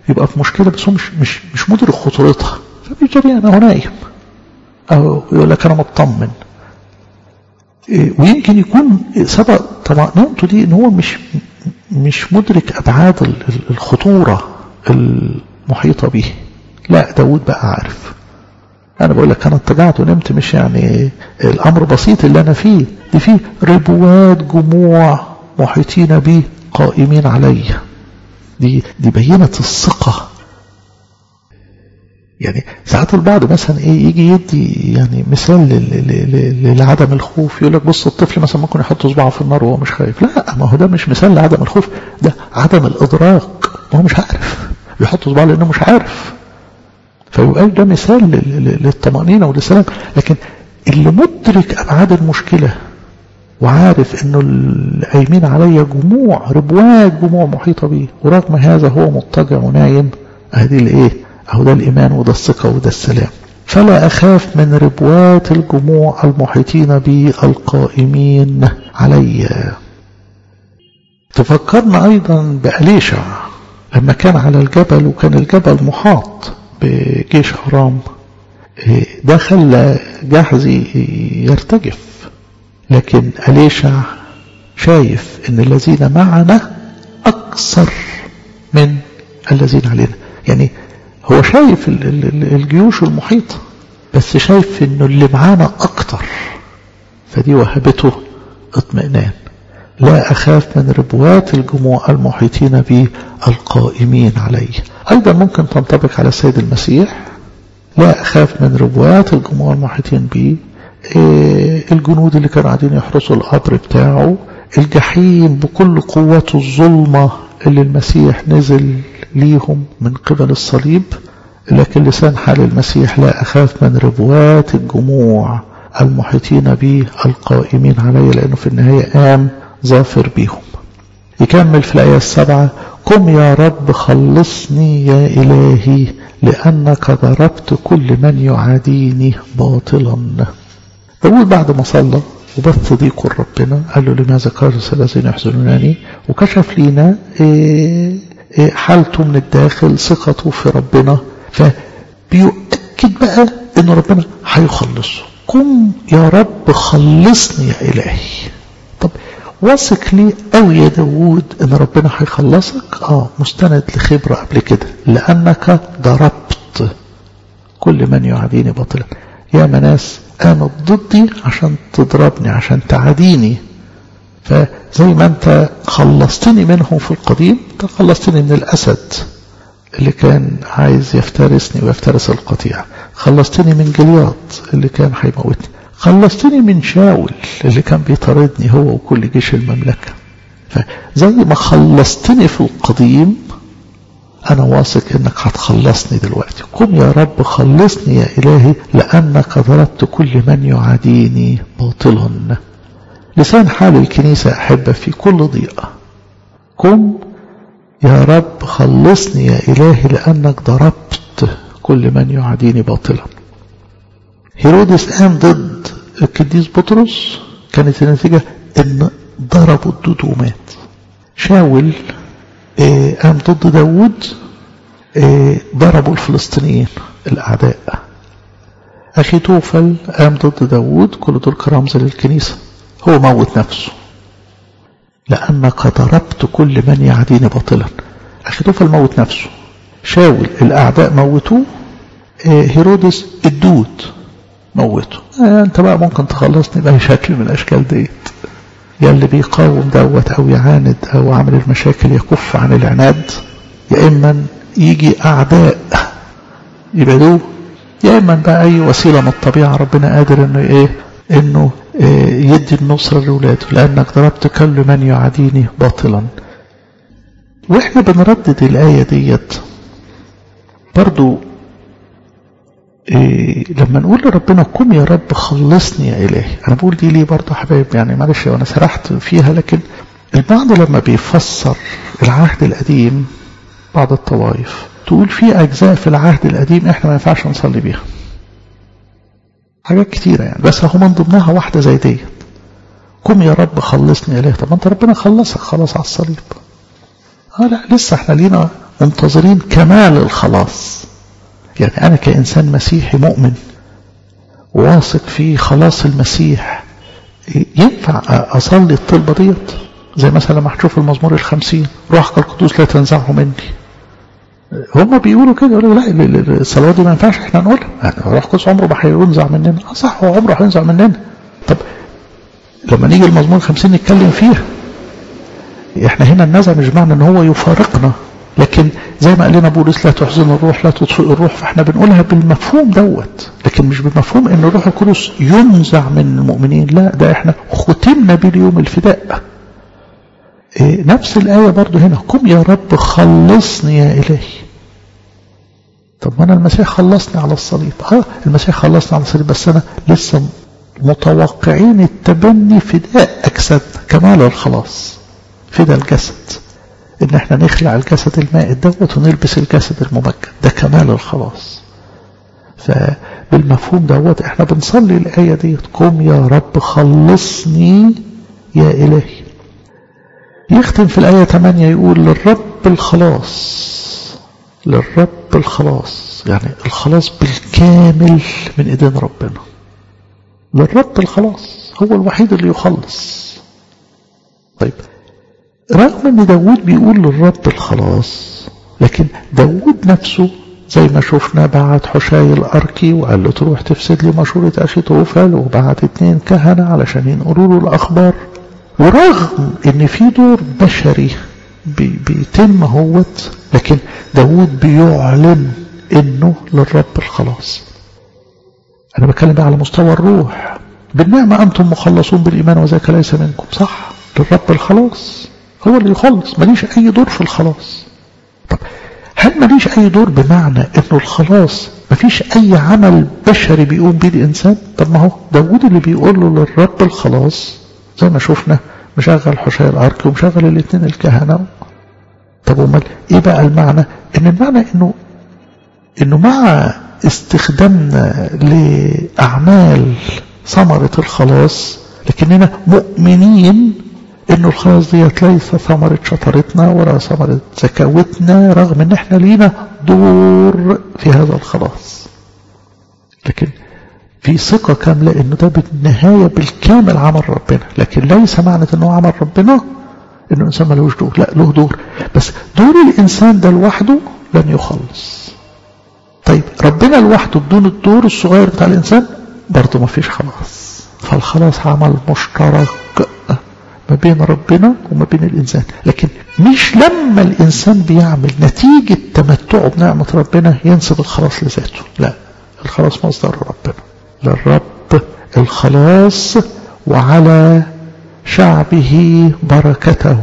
يبقى في مشكلة بس هو مش مش مش مدرك خطورتها، فبيجري أنا هو نايم أو يقول لك أنا مطمن. ويمكن يكون سبب طمأنينته دي إن هو مش مش مدرك أبعاد الخطورة المحيطة به. لا، داود بقى عارف. أنا بقول لك أنا اتجعت ونمت، مش يعني الأمر بسيط اللي أنا فيه، دي فيه ربوات جموع محيطين بي قائمين علي. دي دي بينة الثقة. يعني ساعات البعض مثلا ايه يجي يدي يعني مثال لعدم الخوف، يقول لك بص الطفل مثلا ممكن يحط صباعه في النار وهو مش خايف. لا، ما هو ده مش مثال لعدم الخوف، ده عدم الادراك. ما هو مش عارف يحط صباعه لانه مش عارف، فيبقى ده مثال للطمأنينة وللسلام. لكن اللي مدرك ابعاد المشكله وعارف انه القايمين علي جموع ربوات جموع محيطه بيه، ورغم هذا هو مضطجع ونايم، هذه الايه؟ اهو ده الايمان وده الثقه وده السلام. فلا اخاف من ربوات الجموع المحيطين بي القائمين علي. تفكرنا ايضا بأليشع لما كان على الجبل، وكان الجبل محاط بجيش حرام، ده خلى جحزي يرتجف. لكن أليشع شايف ان الذين معنا اكثر من الذين علينا. يعني هو شايف الجيوش المحيطة، بس شايف انه اللي معانا اكتر، فدي وهبته اطمئنان. لا اخاف من ربوات الجموع المحيطين بي القائمين علي. ايضا ممكن تنطبق على السيد المسيح. لا اخاف من ربوات الجموع المحيطين بي، إيه الجنود اللي كانوا قاعدين يحرسوا القبر بتاعه، الجحيم بكل قوته الظلمة اللي المسيح نزل ليهم من قبل الصليب. لكن لسان حال المسيح لا أخاف من ربوات الجموع المحيطين بي القائمين علي، لأنه في النهاية قام ظافر بيهم. يكمل في الآية السبعة: قم يا رب خلصني يا إلهي، لأنك ضربت كل من يعاديني باطلا. داود بعد ما صلى وبث ضيقه لربنا قال له لماذا كارث الذين يحزنونني، وكشف لينا إيه إيه حالته من الداخل، ثقته في ربنا، فبيؤكد بقى ان ربنا هيخلصه. قم يا رب خلصني يا إلهي. طب واثق ليه قوي يا داود ان ربنا هيخلصك؟ اه مستند لخبرة قبل كده، لأنك ضربت كل من يعاديني باطلا. يا ناس قامت ضدي عشان تضربني، عشان تعاديني، فزي ما انت خلصتني منهم في القديم، انت خلصتني من الأسد اللي كان عايز يفترسني ويفترس القطيع، خلصتني من جلياط اللي كان هيموتني، خلصتني من شاول اللي كان بيطاردني هو وكل جيش المملكة. فزي ما خلصتني في القديم أنا واثق إنك هتخلصني دلوقتي. قم يا رب خلصني يا إلهي، لأنك ضربت كل من يعاديني باطلا. لسان حال الكنيسة أحبة في كل ضيقة: قم يا رب خلصني يا إلهي، لأنك ضربت كل من يعاديني باطلا. هيرودس قام ضد القديس بطرس، كانت النتيجة إن ضربوا الدود ومات. شاول قام ضد داود، ضربوا الفلسطينيين الأعداء. أخي توفل قام ضد داود، كل دول كرمز للكنيسة. هو موت نفسه لأنك ضربت كل من يعاديني باطلا. أخي توفل موت نفسه، شاول الأعداء موتوه، هيرودس الدود موته. أنت بقى ممكن تخلصني بأي شكل من الأشكال ديت. يا اللي بيقاوم دوت أو يعاند أو عامل المشاكل يكف عن العناد، يا إما يجي أعداء يبعدوه، يا إما بقى أي وسيلة من الطبيعة ربنا قادر إنه إيه إنه إيه يدي النصرة لأولاده، لأنك ضربت كل من يعاديني باطلا. وإحنا بنردد الآية ديت برضو إيه لما نقول لربنا قم يا رب خلصني يا إلهي. أنا بقول دي ليه برضو حبايب، يعني معلش وأنا سرحت فيها، لكن البعض لما بيفسر العهد القديم بعض الطوائف تقول في أجزاء في العهد القديم إحنا ما ينفعش نصلي بيها، حاجات كتيرة يعني، بس هو من ضمنها واحدة زي ديت: قم يا رب خلصني يا إلهي. طب أنت ربنا خلصك خلاص على الصليب. آه لا، لسه إحنا لينا منتظرين كمال الخلاص. يعني أنا كإنسان مسيحي مؤمن واثق في خلاص المسيح، ينفع أصلي الطلبة ديت؟ زي مثلا لما هتشوف المزمور الخمسين روحك القدوس لا تنزعه مني. هم بيقولوا كده، يقولوا لا الصلوات دي ما ينفعش احنا نقولها، يعني روح القدس عمره ما هينزع مننا. اه صح، هو عمره هينزع مننا. طب لما نيجي المزمور الخمسين نتكلم فيها، احنا هنا النزع مش معنى ان هو يفارقنا، لكن زي ما قال لنا بولس لا تحزن الروح لا تطفئ الروح، فاحنا بنقولها بالمفهوم دوت، لكن مش بمفهوم ان الروح القدس ينزع من المؤمنين. لا، ده احنا ختمنا باليوم الفداء. إيه نفس الآية برضو هنا، قم يا رب خلصني يا إلهي. طب ما أنا المسيح خلصني على الصليب. اه المسيح خلصني على الصليب، بس أنا لسه متوقعين التبني فداء أجسادنا، كمال الخلاص، فداء الجسد، إن احنا نخلع الجسد المائت دوت ونلبس الجسد الممجد، ده كمال الخلاص. فبالمفهوم دوت احنا بنصلي الآية دي، قم يا رب خلصني يا إلهي. يختم في الآية ثمانية يقول للرب الخلاص، للرب الخلاص، يعني الخلاص بالكامل من إيدين ربنا. للرب الخلاص، هو الوحيد اللي يخلص. طيب رغم ان داود بيقول للرب الخلاص، لكن داود نفسه زي ما شفنا بعت حشاي الأركي وقال له تروح تفسد لي مشورة أخي توفل، وبعت اتنين كهنة علشان ينقلوا له الأخبار. ورغم ان في دور بشري بي بيتم هوت، لكن داود بيعلن انه للرب الخلاص. انا بتكلم بقى على مستوى الروح، بالنعمة انتم مخلصون بالايمان وذاك ليس منكم. صح، للرب الخلاص، هو اللي يخلص، ماليش اي دور في الخلاص. طب هل ماليش اي دور بمعنى انه الخلاص مفيش اي عمل بشري بيقوم بيه الانسان؟ طب ما هو داود اللي بيقول له للرب الخلاص زي ما شفنا، مشغل حشاي الأرك ومشغل الاثنين الكهنة. طب امال ايه بقى المعنى؟ ان المعنى انه انه مع استخدامنا لأعمال ثمرة الخلاص، لكننا مؤمنين انه الخلاص ديت ليس ثمرة شطارتنا ولا ثمرة زكاوتنا، رغم ان احنا لينا دور في هذا الخلاص، لكن في ثقة كاملة انه ده بالنهاية بالكامل عمل ربنا. لكن ليس معنى انه عمل ربنا انه الانسان ما لهوش دور، لا له دور، بس دور الانسان ده لوحده لن يخلص. طيب ربنا لوحده بدون الدور الصغير بتاع الانسان برضه ما فيش خلاص. فالخلاص عمل مشترك ما بين ربنا وما بين الانسان، لكن مش لما الانسان بيعمل نتيجة تمتعه بنعمة ربنا ينسب الخلاص لذاته. لا، الخلاص مصدر ربنا. للرب الخلاص وعلى شعبه بركته.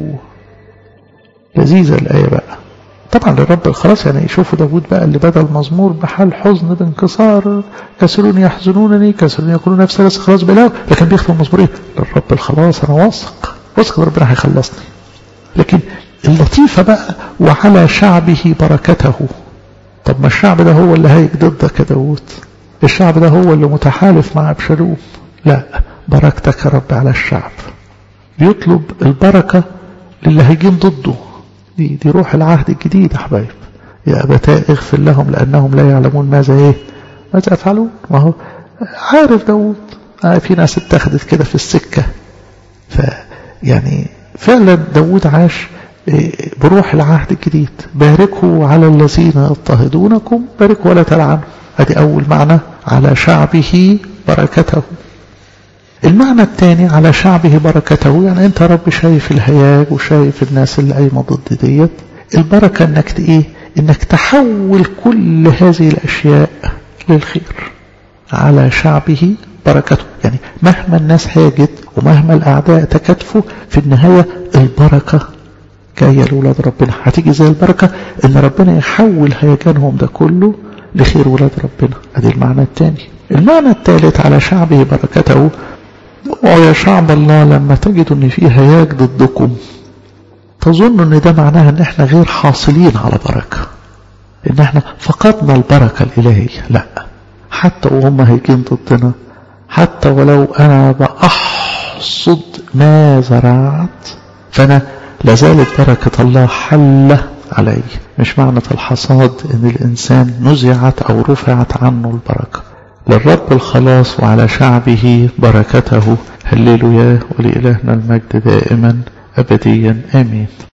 لذيذة الآية بقى. طبعا للرب الخلاص يعني يشوفوا داود بقى اللي بدأ المزمور بحال حزن بانكسار، كسرون يحزنونني كسرون يقولون نفسي لسه خلاص بلاو، لكن بيختم المزمور ايه؟ للرب الخلاص، انا واثق واثق ان ربنا هيخلصني. لكن اللطيفة بقى وعلى شعبه بركته. طب ما الشعب ده هو اللي هيك ضدك يا داود، الشعب ده هو اللي متحالف مع أبشالوم. لا، بركتك يا رب على الشعب. بيطلب البركة للي هيجين ضده. دي, دي روح العهد الجديد يا حبايب. يا أبتاء اغفر لهم لأنهم لا يعلمون ماذا ايه ماذا يفعلون. ما هو عارف داود آه في ناس اتخذت كده في السكة. فيعني فعلا داود عاش بروح العهد الجديد. باركوا على الذين يضطهدونكم باركوا ولا تلعنوا. هذه أول معنى، على شعبه بركته. المعنى الثاني على شعبه بركته، يعني انت رب شايف الهياج وشايف الناس اللي قايمه ضد ديت. البركة انك ايه؟ انك تحول كل هذه الاشياء للخير. على شعبه بركته، يعني مهما الناس هاجت ومهما الاعداء تكاتفوا، في النهاية البركة جاية لولاد ربنا. هتيجي زي البركة ان ربنا يحول هيجانهم ده كله لخير ولاد ربنا. ادي المعنى الثاني. المعنى الثالث على شعبه بركته، ويا شعب الله لما تجدوا ان في هياج ضدكم تظنوا ان ده معناها ان احنا غير حاصلين على بركة، ان احنا فقدنا البركة الالهية. لا، حتى وهم هيجين ضدنا، حتى ولو انا بأحصد ما زرعت، فانا لازالت بركة الله حلة علي. مش معنى الحصاد ان الانسان نزعت او رفعت عنه البركة. للرب الخلاص وعلى شعبه بركته. هللويا. ولإلهنا المجد دائما أبديا آمين.